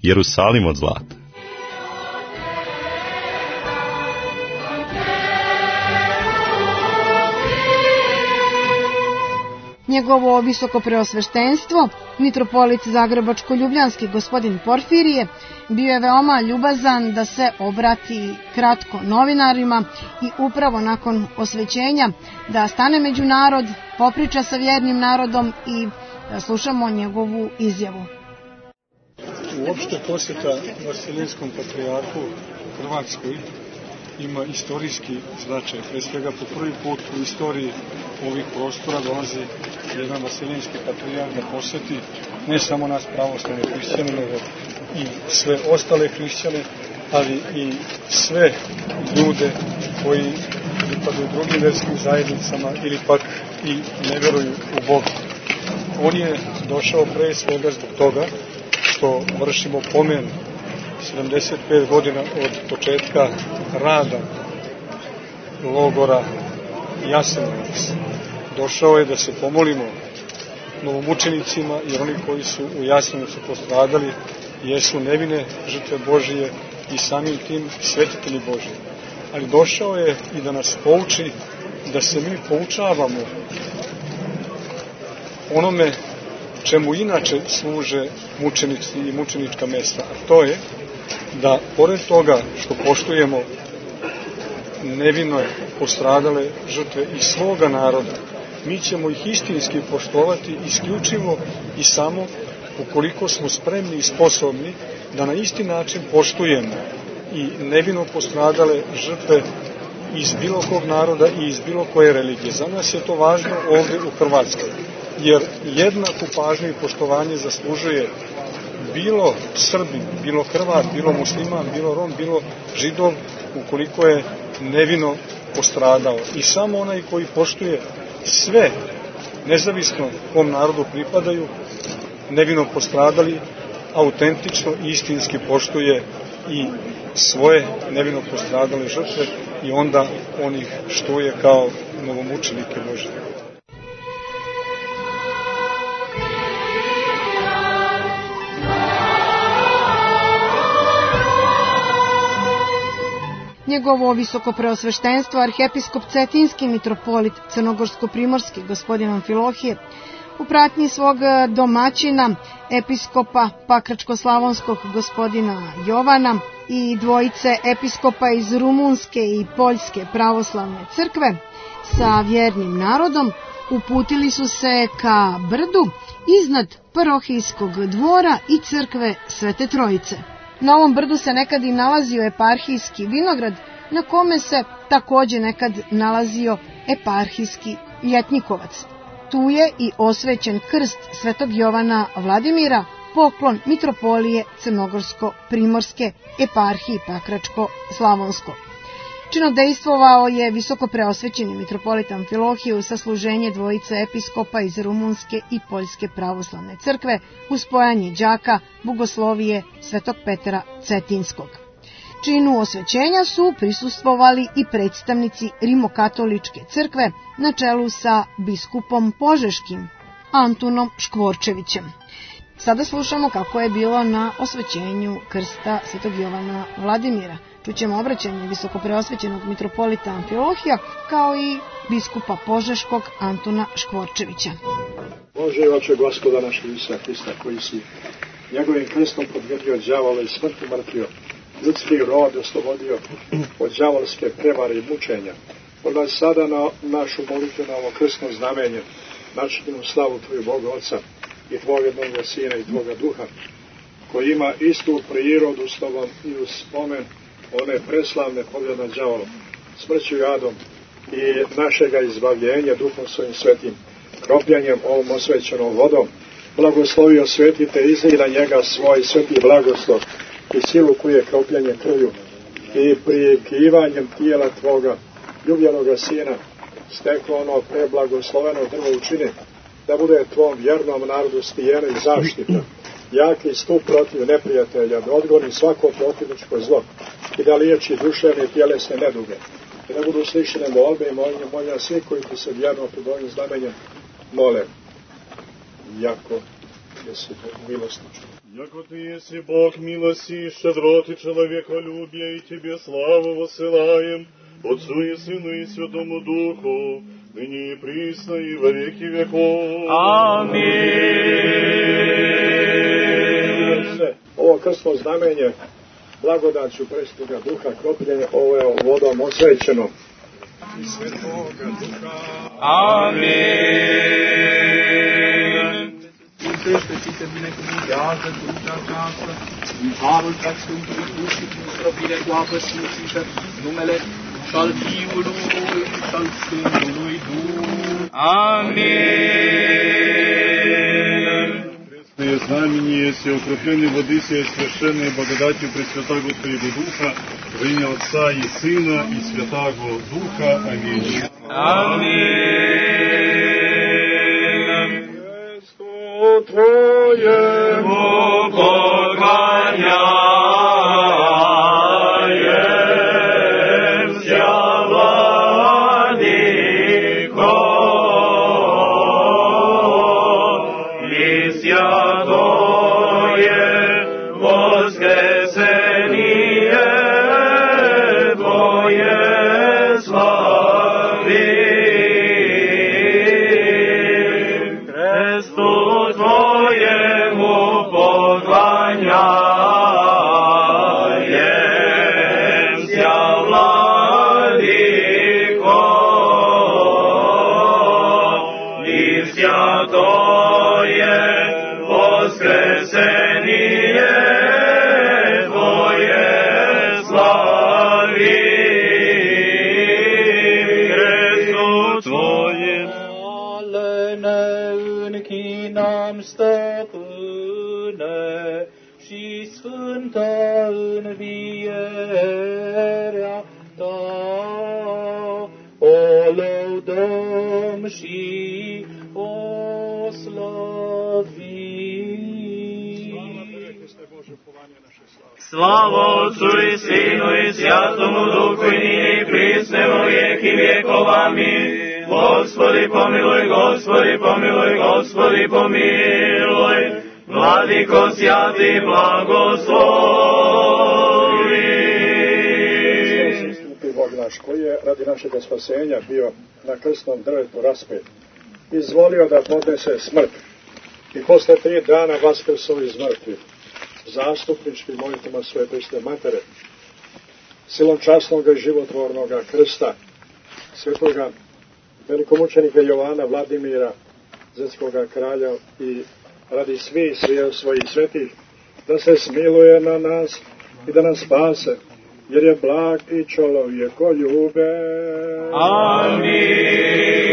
Jerusalim od zlata. Njegovo visoko preosveštenstvo, mitropolit Zagrebačko-ljubljanski gospodin Porfirije, bio je veoma ljubazan da se obrati kratko novinarima i upravo nakon osvećenja da stane među narod, popriča sa vjernim narodom i slušamo njegovu izjavu. Uopšte posjeta Vasilinskom patrijarhu Hrvatskoj ima istorijski značaj. Pre svega po prvi put u istoriji ovih prostora dolazi jedan Vasilinski patrijarh da posjeti ne samo nas pravoslavne hrišćane, nego i sve ostale hrišćane, ali i sve ljude koji pripadaju drugim verskim zajednicama ili pak i ne veruju u Boga. On je došao pre svega zbog toga što vršimo pomen sedamdeset pet godina od početka rada logora Jasenovac. Došao je da se pomolimo novomučenicima, jer oni koji su u Jasenovcu postradali jesu nevine žrtve Božije i samim tim svetitelji Božije. Ali došao je i da nas pouči da se mi poučavamo onome čemu inače služe mučenici i mučenička mesta. A to je da pored toga što poštujemo nevino postradale žrtve i svoga naroda, mi ćemo ih istinski poštovati isključivo i samo ukoliko smo spremni i sposobni da na isti način poštujemo i nevino postradale žrtve iz bilo kog naroda i iz bilo koje religije. Za nas je to važno ovdje u Hrvatskoj, jer jednaku pažnju i poštovanje zaslužuje bilo Srbin, bilo Hrvat, bilo musliman, bilo Rom, bilo Židov, ukoliko je nevino postradao. I samo onaj koji poštuje sve, nezavisno kom narodu pripadaju, nevino postradali, autentično i istinski poštuje i svoje nevino postradale žrtve i onda on ih štuje kao novomučenike Božje. Njegovo visoko preosveštenstvo, arhijepiskop Cetinski, mitropolit Crnogorsko-primorski, gospodin Amfilohije, u pratnji svog domaćina, episkopa Pakračko-slavonskog gospodina Jovana i dvojice episkopa iz Rumunske i Poljske pravoslavne crkve sa vjernim narodom, uputili su se ka brdu iznad parohijskog dvora i crkve Svete Trojice. Na ovom brdu se nekad i nalazio eparhijski vinograd, na kome se također nekad nalazio eparhijski ljetnikovac. Tu je i osvećen krst Svetog Jovana Vladimira, poklon mitropolije Crnogorsko-primorske eparhiji Pakračko-slavonsko. Činodejstvovao je visoko preosvećeni mitropolit Amfilohije u sasluženje dvojice episkopa iz Rumunske i Poljske pravoslavne crkve u spojanje đaka Bogoslovije Svetog Petra Cetinskog. Činu osvećenja su prisustvovali i predstavnici Rimokatoličke crkve na čelu sa biskupom Požeškim Antunom Škvorčevićem. Sada slušamo kako je bilo na osvećenju krsta Svetog Jovana Vladimira. Čućemo obraćanje visokopreosvećenog mitropolita Amfilohija kao i biskupa Požeškog Antuna Škvorčevića. Bože i Oče Gospoda našeg Isusa Hrista, koji si njegovim krstom podvrdio đavola i smrti mrtvio, ljudski rod oslobodio od đavolske prevare i mučenja. Odaj sada na našu molitvu na ovo krstno znamenje, načinjenu slavu Tvoju Boga Otca i Tvojeg jednoga Sina i Tvoga Duha, koji ima istu prirodu s Tobom i u spomen one preslavne pobjede nad đavolom, smrću i adom i našega izbavljenja Duhom svojim svetim, kropljanjem ovom osvećenom vodom, blagoslovio svetite, izlij na njega svoj sveti blagoslov i silu koju je kropljanje krvju i prikivanjem tijela Tvoga ljubljenoga Sina steklo ono preblagosloveno drvo učini, da bude Tvom vjernom narodu stijena i zaštita, jaki stup protiv neprijatelja, da odgoni svako protivničko zlo i da liječi duševne i tjelesne neduge i da budu slišene molbe i moljenje molja svi koji ti se vjerno pred ovim znamenjem mole, jako jesi milostični. Яко Ты еси Бог милости, щедроты, человеколюбия, и Тебе славу воссылаем, Отцу и Сыну и Святому Духу, ныне и присно и во веки веков. Amin. Ovo krstno znamenje, blagodaću Presvetoga Duha, kropljenje ovo vodom osvećeno. I Svetoga Duha. Amin. Întrăște ți se binecuvintează cu aceasta, în harul prea Sfântului Duh și prin stropire cu apă sfințită, numele și-al Fiului și-al Sfântului Duh. Amin. Крестное знамение, все укрепленной воды, все священной благодатью Пресвятаго Твоего Духа, во имя Отца и Сына и Святаго Духа. Аминь. Amin. Твоему поклоняем, вся владыко, и святое воскресение Твое славим. Кресту Твоему поклоняем, вся владыко, и святое воскресение Твое славим. Кресту Твоим le închinăm, Stăpâne, și sfântă învierea Ta, o lăudăm și o slăvim. Slava Otcu i Sinu i Svjatomu Duhu i nije i prisne во vijeki vjekov. Amin. Gospodi pomiluj, Gospodi pomiluj, Gospodi pomiluj, Vladiko sjati blagoslovi. Ti Bog naš, koji je radi našega spasenja bio na krstnom drvetu raspet, izvolio da podnese smrt i posle tri dana vaskrso iz mrtvih, zastupničkim molitvama svoje prisne matere, silom časnog i životvornog krsta, svetoga velikomučenika Jovana Vladimira, zetskoga kralja, i radi svih svojih svetih, da se smiluje na nas i da nas spase, jer je blag i čovjekoljube. Amin.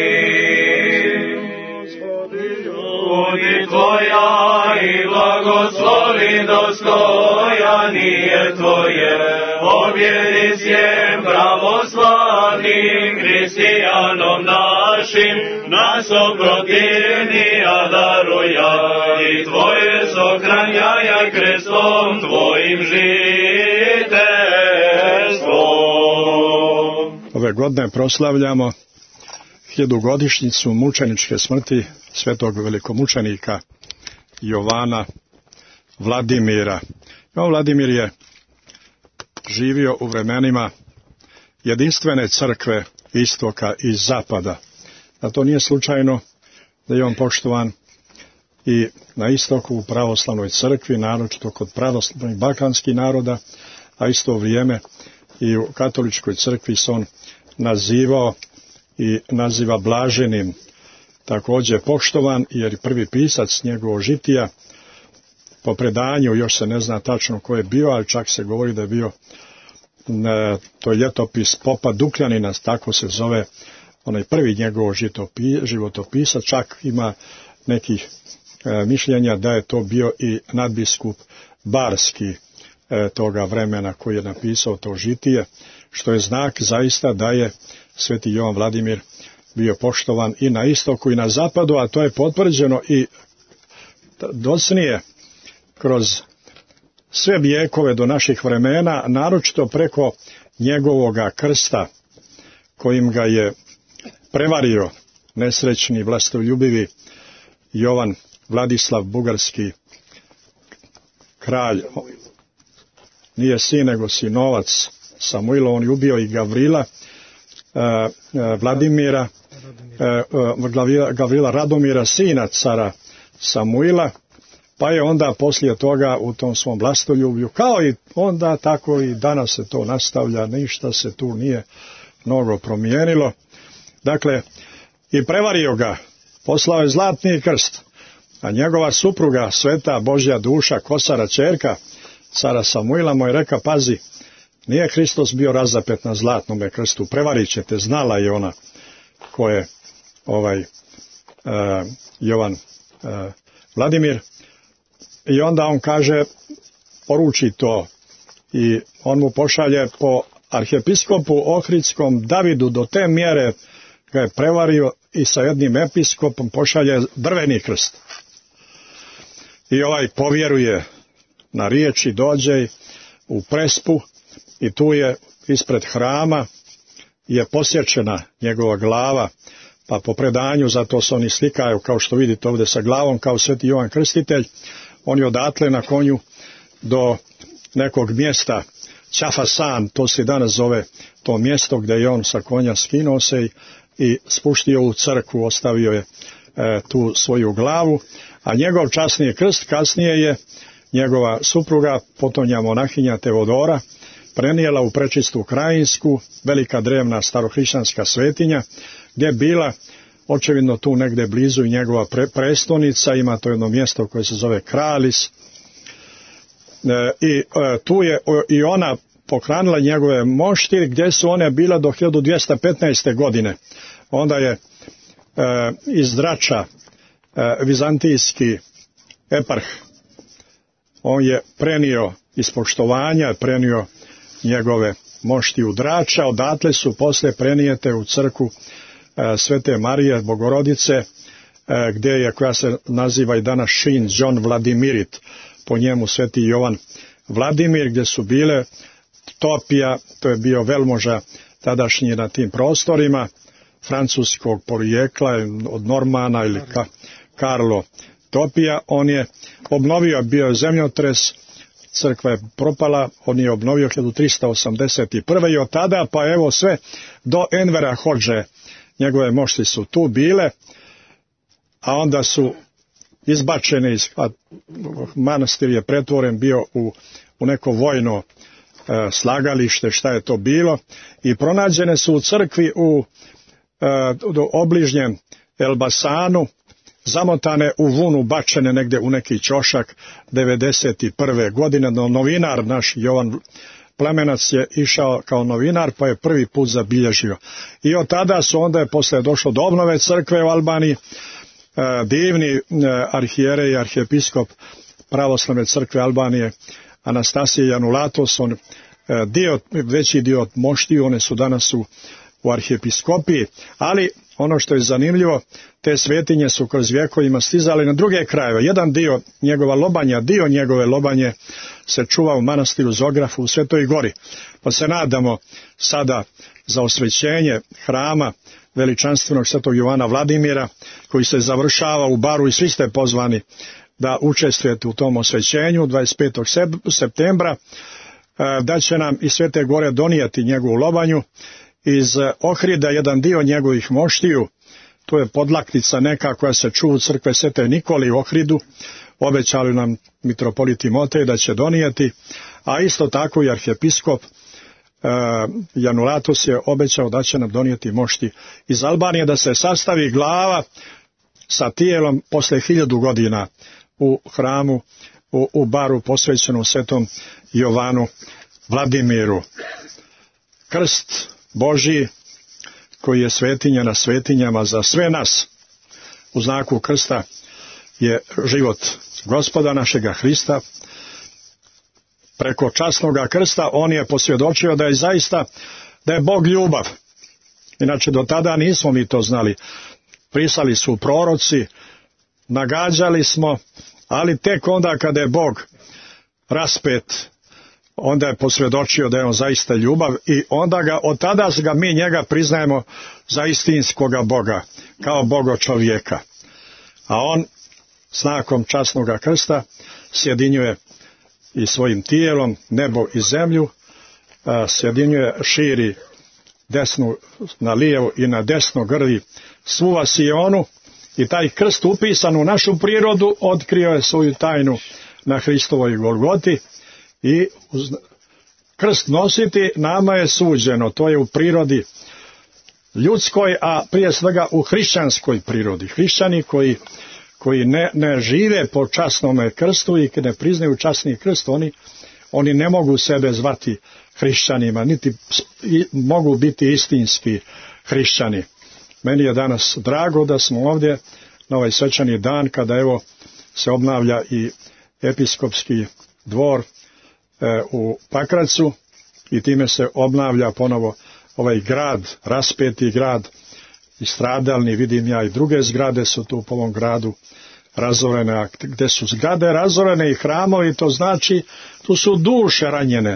Ljudi Tvoja i blagoslovi dostojanije Tvoje, pobjedi sjem pravoslavnim hristijanom našim, nas oprotivnija daruja i Tvoje sokranjaja krestom Tvojim žiteljstvom. Ove godine proslavljamo hiljadugodišnjicu mučeničke smrti svetog velikomučenika Jovana Vladimira. Jovan Vladimir je živio u vremenima jedinstvene crkve istoka i zapada. A to nije slučajno da je on poštovan i na istoku u pravoslavnoj crkvi, naročito kod pravoslavnih balkanskih naroda, a isto vrijeme i u katoličkoj crkvi se on nazivao i naziva blaženim. Također poštovan jer prvi pisac njegovog žitija, po predanju, još se ne zna tačno ko je bio, ali čak se govori da je bio ne, to je ljetopis popa Dukljanina, tako se zove onaj prvi njegov životopisa. Čak ima nekih e, mišljenja da je to bio i nadbiskup Barski e, toga vremena koji je napisao to žitije, što je znak zaista da je sveti Jovan Vladimir bio poštovan i na istoku i na zapadu, a to je potvrđeno i docnije kroz sve vijekove do naših vremena, naročito preko njegovoga krsta kojim ga je prevario nesrećni vlastoljubivi Jovan Vladislav Bugarski kralj, nije sin nego sinovac Samuilo, on je ubio i Gavrila, Vladimira, Gavrila Radomira, sina cara Samuila, pa je onda poslije toga u tom svom vlastoljublju, kao i onda, tako i danas se to nastavlja, ništa se tu nije mnogo promijenilo. Dakle, i prevario ga, poslao je zlatni krst, a njegova supruga, sveta Božja duša, Kosara, ćerka cara Samuila, mu je reka, pazi, nije Hristos bio razapet na zlatnome krstu, prevarit ćete, znala je ona ko je ovaj uh, Jovan uh, Vladimir. I onda on kaže, poruči to, i on mu pošalje po arhijepiskopu Ohridskom Davidu, do te mjere ga je prevario, i sa jednim episkopom pošalje drveni krst. I ovaj povjeruje na riječi, dođe u Prespu i tu je ispred hrama je posječena njegova glava, pa po predanju, zato se oni slikaju, kao što vidite ovdje, sa glavom kao sveti Jovan Krstitelj. On je odatle na konju do nekog mjesta Ćafasan, to se danas zove to mjesto gdje je on sa konja skinuo se i, i spuštio u crkvu, ostavio je e, tu svoju glavu, a njegov časni krst kasnije je njegova supruga, potonja monahinja Teodora, prenijela u prečistu Krajinsku, velika drevna starohrišćanska svetinja, gdje je bila očevidno tu negdje blizu i njegova pre, prestolnica, ima to jedno mjesto koje se zove Kralis, e, i e, tu je o, i ona pohranila njegove mošti, gdje su one bile do hiljadu dvjesto petnaeste. godine. Onda je e, iz Drača e, vizantijski eparh, on je prenio iz poštovanja, prenio njegove mošti u Drača, odatle su poslije prenijete u crkvu e, Svete Marije Bogorodice, e, gdje je, koja se naziva i danas Šin John Vladimirit, po njemu sveti Jovan Vladimir, gdje su bile Topija, to je bio velmoža tadašnji na tim prostorima, francuskog porijekla, od Normana ili ka, Karlo Topija. On je obnovio, bio je zemljotres, crkva je propala, on je obnovio hiljadu tristo osamdeset prve. i od tada pa evo sve do Envera Hodže, njegove mošti su tu bile, a onda su izbačene iz, manastir je pretvoren bio u, u neko vojno e, slagalište, šta je to bilo, i pronađene su u crkvi u e, do obližnjem Elbasanu, zamotane u vunu, bačene negdje u neki ćošak devedeset prve. godine. No, novinar naš Jovan Plemenac je išao kao novinar, pa je prvi put zabilježio. I od tada su onda je poslije došlo do obnove crkve u Albaniji. E, divni e, arhijerej i arhijepiskop pravoslavne crkve Albanije Anastasije Janulatos, on e, dio, veći dio moštiju, one su danas u, u arhijepiskopiji, ali ono što je zanimljivo, te svetinje su kroz vjekovima stizali na druge krajeve. Jedan dio njegova lobanja, dio njegove lobanje se čuva u manastiru Zografu u Svetoj Gori. Pa se nadamo sada za osvećenje hrama veličanstvenog svetog Jovana Vladimira, koji se završava u Baru, i svi ste pozvani da učestvujete u tom osvećenju dvadeset petog septembra, da će nam iz Svete Gore donijeti njegovu lobanju. Iz Ohrida jedan dio njegovih moštiju, to je podlaktica neka koja se čuva u crkve Svete Nikoli u Ohridu, obećali nam mitropolit Timotej da će donijeti, a isto tako i arhijepiskop Uh, Janulatos je obećao da će nam donijeti mošti iz Albanije, da se sastavi glava sa tijelom poslije hiljadu godina u hramu u, u Baru posvećenom svetom Jovanu Vladimiru. Krst Božji, koji je svetinja na svetinjama za sve nas, u znaku krsta je život Gospoda našega Hrista. Preko časnoga krsta on je posvjedočio da je zaista, da je Bog ljubav. Inače do tada nismo mi to znali. Prisali su proroci, nagađali smo, ali tek onda kada je Bog raspet, onda je posvjedočio da je on zaista ljubav, i onda ga, od tada ga mi njega priznajemo za istinskoga Boga, kao Boga čovjeka. A on znakom časnoga krsta sjedinjuje i svojim tijelom nebo i zemlju, sjedinjuje, širi desnu na lijevo i na desno grli svu vasionu i taj krst upisan u našu prirodu otkrio je svoju tajnu na Hristovoj Golgoti i uz krst nositi nama je suđeno, to je u prirodi ljudskoj, a prije svega u hrišćanskoj prirodi. Hrišćani koji, koji ne, ne žive po časnome krstu i ne priznaju časni krst, oni, oni ne mogu sebe zvati hrišćanima, niti mogu biti istinski hrišćani. Meni je danas drago da smo ovdje na ovaj svečani dan, kada evo se obnavlja i episkopski dvor e, u Pakracu i time se obnavlja ponovo ovaj grad, raspeti grad i stradalni, vidim ja i druge zgrade su tu po ovom gradu razorene, a gdje su zgrade razorene i hramovi, to znači tu su duše ranjene.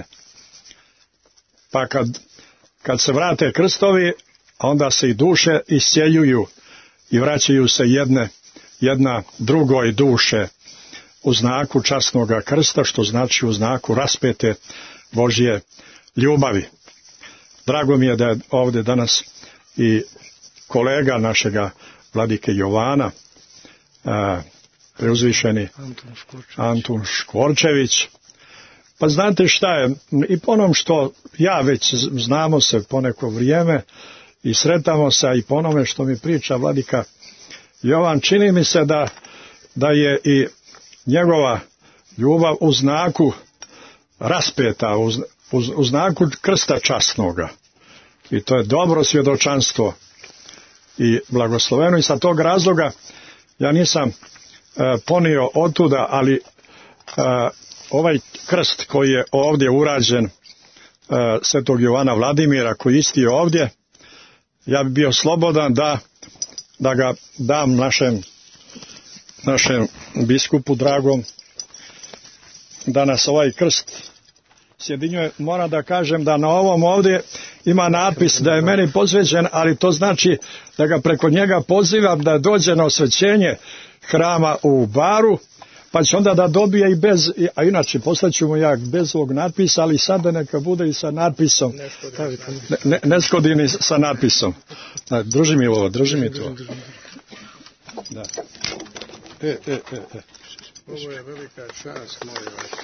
Pa kad, kad se vrate krstovi, onda se i duše isceljuju i vraćaju se jedne, jedna drugoj duše u znaku časnoga krsta, što znači u znaku raspete Božje ljubavi. Drago mi je da je ovdje danas i kolega našega vladike Jovana, a, preuzvišeni Antun Škorčević. Antun Škorčević. Pa znate šta je, i po onom što ja već znamo se po neko vrijeme i sretamo se, i po onome što mi priča vladika Jovan, čini mi se da, da je i njegova ljubav u znaku raspeta, u, u, u znaku krsta časnoga. I to je dobro svjedočanstvo i blagosloveno, i sa tog razloga ja nisam e, ponio otuda, ali e, ovaj krst koji je ovdje urađen e, svetog Jovana Vladimira, koji isti je ovdje, ja bi bio slobodan da, da ga dam našem, našem biskupu dragom, da nas ovaj krst sjedinjuje. Moram da kažem da na ovom ovdje ima natpis da je meni posvećen, ali to znači da ga preko njega pozivam da dođe na osvećenje hrama u Baru, pa će onda da dobije i bez, a inače poslaću mu ja bez ovog natpisa, ali sada neka bude i sa natpisom. Ne, ne, neskodini sa natpisom. Da, drži mi ovo, drži mi to. Da. E, e, e, e. Ovo je velika čast, moja.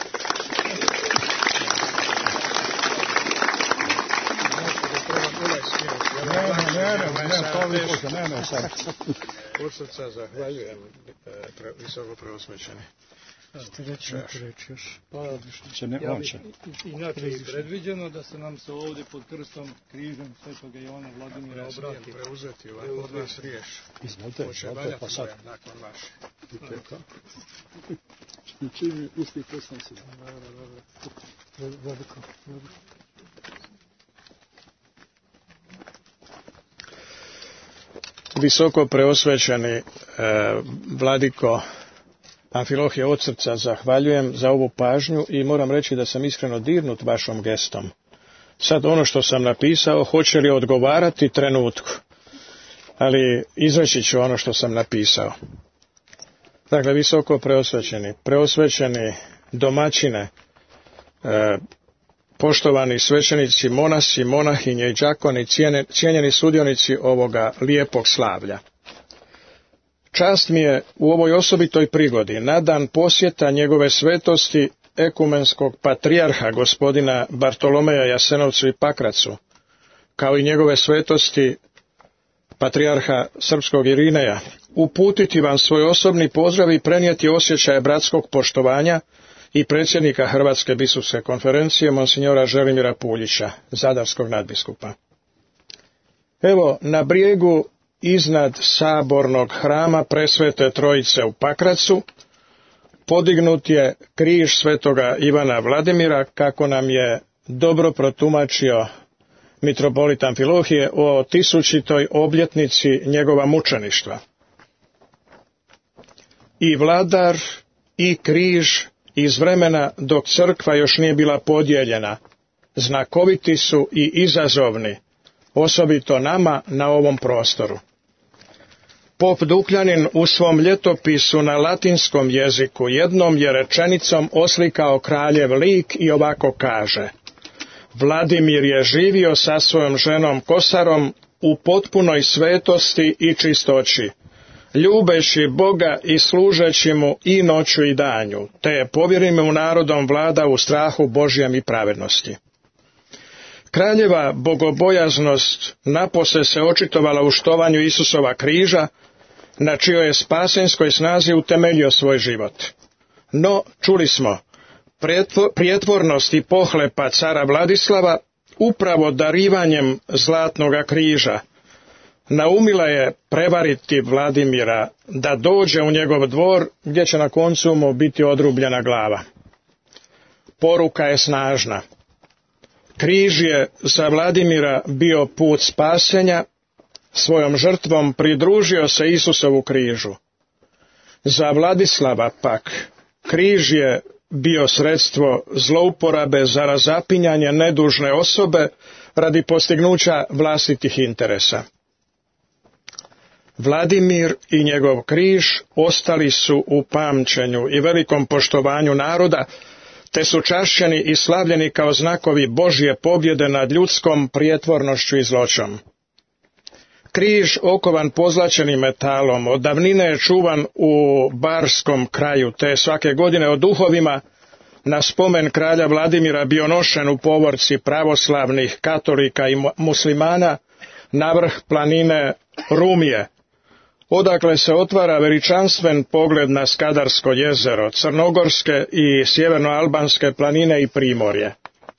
Ne, ne, ne, ne, toliko, ne, ne, sad. Od srca zahvaljujem visoko preosvećeni. Ste reći neko reći još? Pa, će ne, on će. Inače je predviđeno da se nam se ovdje pod krstom križem svetoga Jovana Vladimira obrati. Preuzeti ovaj od nas riješ. Izvolite, izvolite, pa sad. Nakon vaše. Čini isti krstnici. Veliko, veliko. Visoko preosvećeni e, vladiko Amfilohije, od srca zahvaljujem za ovu pažnju i moram reći da sam iskreno dirnut vašom gestom. Sad ono što sam napisao, hoće li odgovarati trenutku, ali izreći ću ono što sam napisao. Dakle, visoko preosvećeni, preosvećeni domaćine, e, poštovani svećenici, monasi, monahinje i đakoni, cijenjeni sudionici ovoga lijepog slavlja. Čast mi je u ovoj osobitoj prigodi na dan posjeta njegove svetosti ekumenskog patrijarha gospodina Bartolomeja Jasenovcu i Pakracu, kao i njegove svetosti patrijarha srpskog Irineja, uputiti vam svoj osobni pozdrav i prenijeti osjećaje bratskog poštovanja i predsjednika Hrvatske biskupske konferencije, monsignora Želimira Puljića, zadarskog nadbiskupa. Evo, na brijegu iznad sabornog hrama Presvete Trojice u Pakracu podignut je križ svetoga Ivana Vladimira, kako nam je dobro protumačio mitropolit Amfilohije o tisućitoj obljetnici njegova mučeništva. I vladar i križ iz vremena dok crkva još nije bila podijeljena znakoviti su i izazovni, osobito nama na ovom prostoru. Pop Dukljanin u svom ljetopisu na latinskom jeziku jednom je rečenicom oslikao kraljev lik i ovako kaže: Vladimir je živio sa svojom ženom Kosarom u potpunoj svetosti i čistoći, ljubeći Boga i služeći mu i noću i danju, te je povjerenim narodom vlada u strahu Božjem i pravednosti. Kraljeva bogobojaznost napose se očitovala u štovanju Isusova križa, na čijoj je spasenskoj snazi utemeljio svoj život. No, čuli smo, prijetvornost i pohlepa cara Vladislava upravo darivanjem zlatnoga križa naumila je prevariti Vladimira da dođe u njegov dvor, gdje će na koncu mu biti odrubljena glava. Poruka je snažna. Križ je za Vladimira bio put spasenja, svojom žrtvom pridružio se Isusovu križu. Za Vladislava pak križ je bio sredstvo zlouporabe za razapinjanje nedužne osobe radi postignuća vlastitih interesa. Vladimir i njegov križ ostali su u pamćenju i velikom poštovanju naroda, te su čašćeni i slavljeni kao znakovi Božje pobjede nad ljudskom prijetvornošću i zloćom. Križ okovan pozlaćenim metalom od davnine je čuvan u barskom kraju, te svake godine o duhovima na spomen kralja Vladimira bio nošen u povorci pravoslavnih katolika i muslimana na vrh planine Rumije, odakle se otvara veličanstven pogled na Skadarsko jezero, crnogorske i sjevernoalbanske planine i primorje.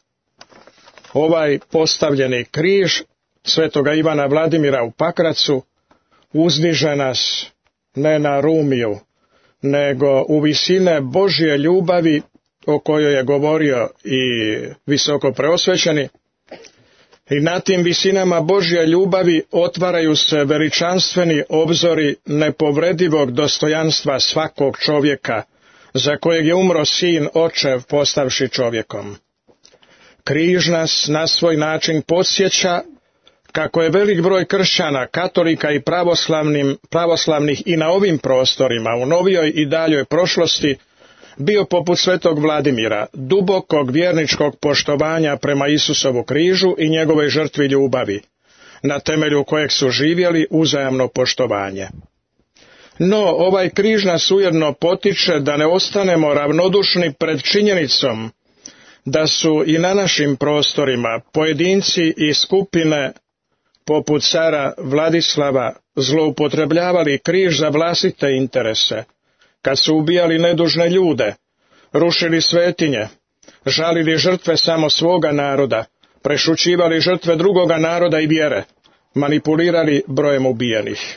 Ovaj postavljeni križ svetoga Ivana Vladimira u Pakracu uzdiže nas ne na Rumiju, nego u visine Božje ljubavi o kojoj je govorio i visoko preosvećeni. I na tim visinama Božje ljubavi otvaraju se veličanstveni obzori nepovredivog dostojanstva svakog čovjeka, za kojeg je umro sin očev postavši čovjekom. Križ nas na svoj način podsjeća kako je velik broj kršćana, katolika i pravoslavnih i na ovim prostorima, u novijoj i daljoj prošlosti, bio poput svetog Vladimira, dubokog vjerničkog poštovanja prema Isusovu križu i njegovoj žrtvi ljubavi, na temelju kojeg su živjeli uzajamno poštovanje. No, ovaj križ nas ujedno potiče da ne ostanemo ravnodušni pred činjenicom da su i na našim prostorima pojedinci i skupine poput cara Vladislava zloupotrebljavali križ za vlastite interese, kad su ubijali nedužne ljude, rušili svetinje, žalili žrtve samo svoga naroda, prešućivali žrtve drugoga naroda i vjere, manipulirali brojem ubijenih.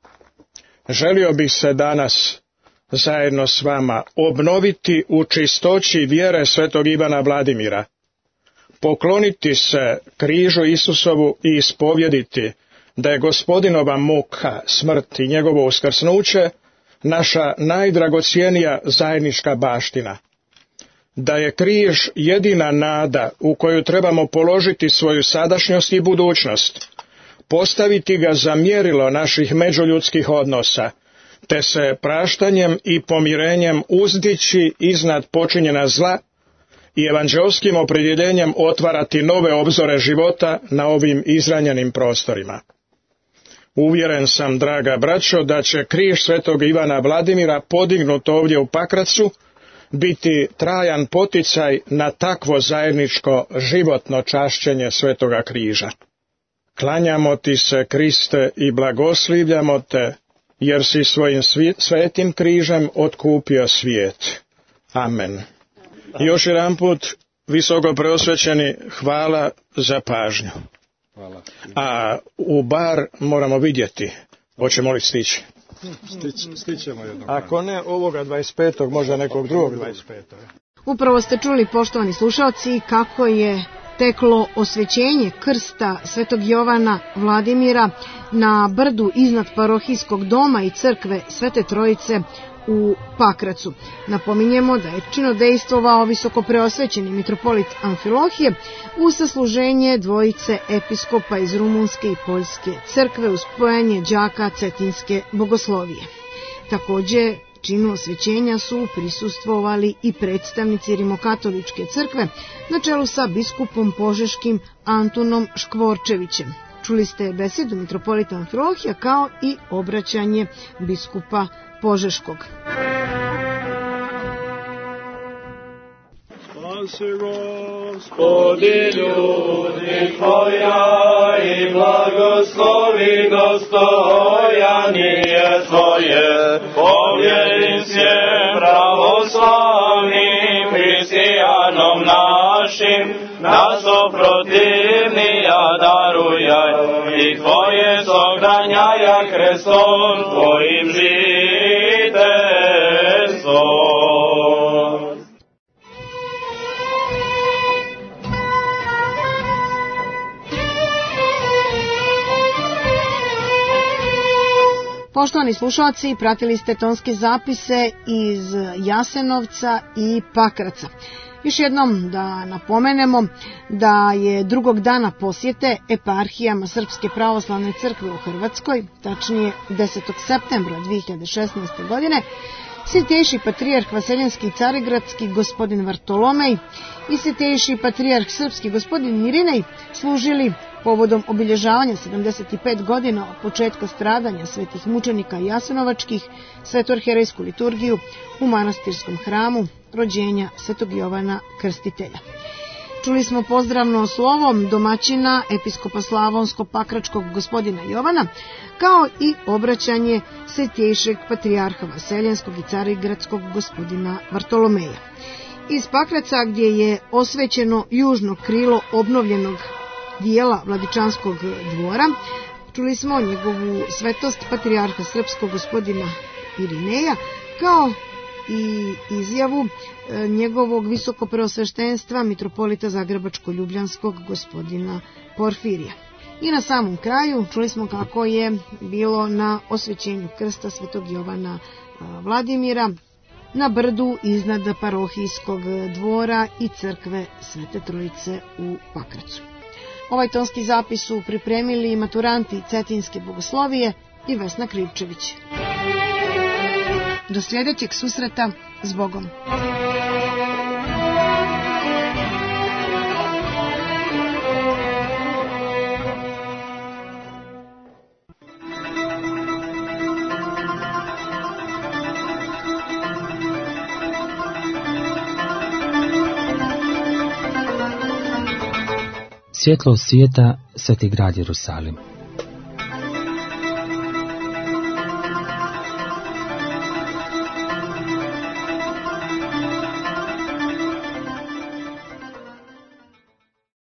Želio bih se danas zajedno s vama obnoviti u čistoći vjere svetog Ivana Vladimira, pokloniti se križu Isusovu i ispovjediti da je Gospodinova muka, smrt i njegovo uskrsnuće naša najdragocjenija zajednička baština, da je križ jedina nada u koju trebamo položiti svoju sadašnjost i budućnost, postaviti ga za mjerilo naših međuljudskih odnosa, te se praštanjem i pomirenjem uzdići iznad počinjena zla i evanđelskim opredjeljenjem otvarati nove obzore života na ovim izranjenim prostorima. Uvjeren sam, draga braćo, da će križ svetog Ivana Vladimira podignut ovdje u Pakracu biti trajan poticaj na takvo zajedničko životno čašćenje svetoga križa. Klanjamo ti se, Kriste, i blagoslivljamo te, jer si svojim svetim križem otkupio svijet. Amen. Još jedan put, visoko preosvećeni, hvala za pažnju. Hvala. A u bar moramo vidjeti, hoćemo li stići. Stić, stićemo jednog. Ako ne ovoga dvadeset petog, možda nekog drugog dvadeset petog. Upravo ste čuli, poštovani slušalci, kako je teklo osvećenje krsta svetog Jovana Vladimira na brdu iznad parohijskog doma i crkve Svete Trojice u Pakracu. Napominjemo da je činodejstvovao visokopreosvećeni mitropolit Amfilohije u sasluženje dvojice episkopa iz Rumunske i Poljske crkve uz spojanje đaka Cetinske bogoslovije. Takođe, činu osvećenja su prisustvovali i predstavnici Rimokatoličke crkve na čelu sa biskupom požeškim Antunom Škvorčevićem. Čuli ste besedu mitropolita Amfilohija kao i obraćanje biskupa Požeškog. Spasi Gospodi ljudi Tvoja i blagoslovi dostojanje Tvoje, povjerim se pravoslavnim hristijanom našim, nas oprotivnija darujaj i Tvoje sogranjaja krestom Tvojim žiteljstvom. Poštovani slušalci, pratili ste tonske zapise iz Jasenovca i Pakraca. Još jednom da napomenemo da je drugog dana posjete eparhijama Srpske pravoslavne crkve u Hrvatskoj, tačnije desetog septembra dve hiljade šesnaeste. godine, Svetejši patrijarh Vaseljenski i Carigradski gospodin Vartolomej i Svetejši patrijarh Srpski gospodin Irinej služili povodom obilježavanja sedamdeset pet godina od početka stradanja svetih mučenika jasenovačkih svetoarherejsku liturgiju u manastirskom hramu rođenja Svetog Jovana Krstitelja. Čuli smo pozdravno slovom domaćina episkopa Slavonsko-Pakračkog gospodina Jovana, kao i obraćanje Svetejšeg patrijarha Vaseljenskog i Carigradskog gospodina Vartolomeja. Iz Pakraca, gdje je osvećeno južno krilo obnovljenog dijela Vladičanskog dvora, čuli smo njegovu svetost patrijarha Srpskog gospodina Irineja, kao i izjavu njegovog visokopreosveštenstva mitropolita Zagrebačko-Ljubljanskog gospodina Porfirija. I na samom kraju čuli smo kako je bilo na osvećenju krsta Svetog Jovana Vladimira na brdu iznad parohijskog dvora i crkve Svete Trojice u Pakracu. Ovaj tonski zapis su pripremili maturanti Cetinske bogoslovije i Vesna Krivčević. Do sljedećeg susreta, s Bogom! Svjetlo svijeta, sveti grad Jerusalim.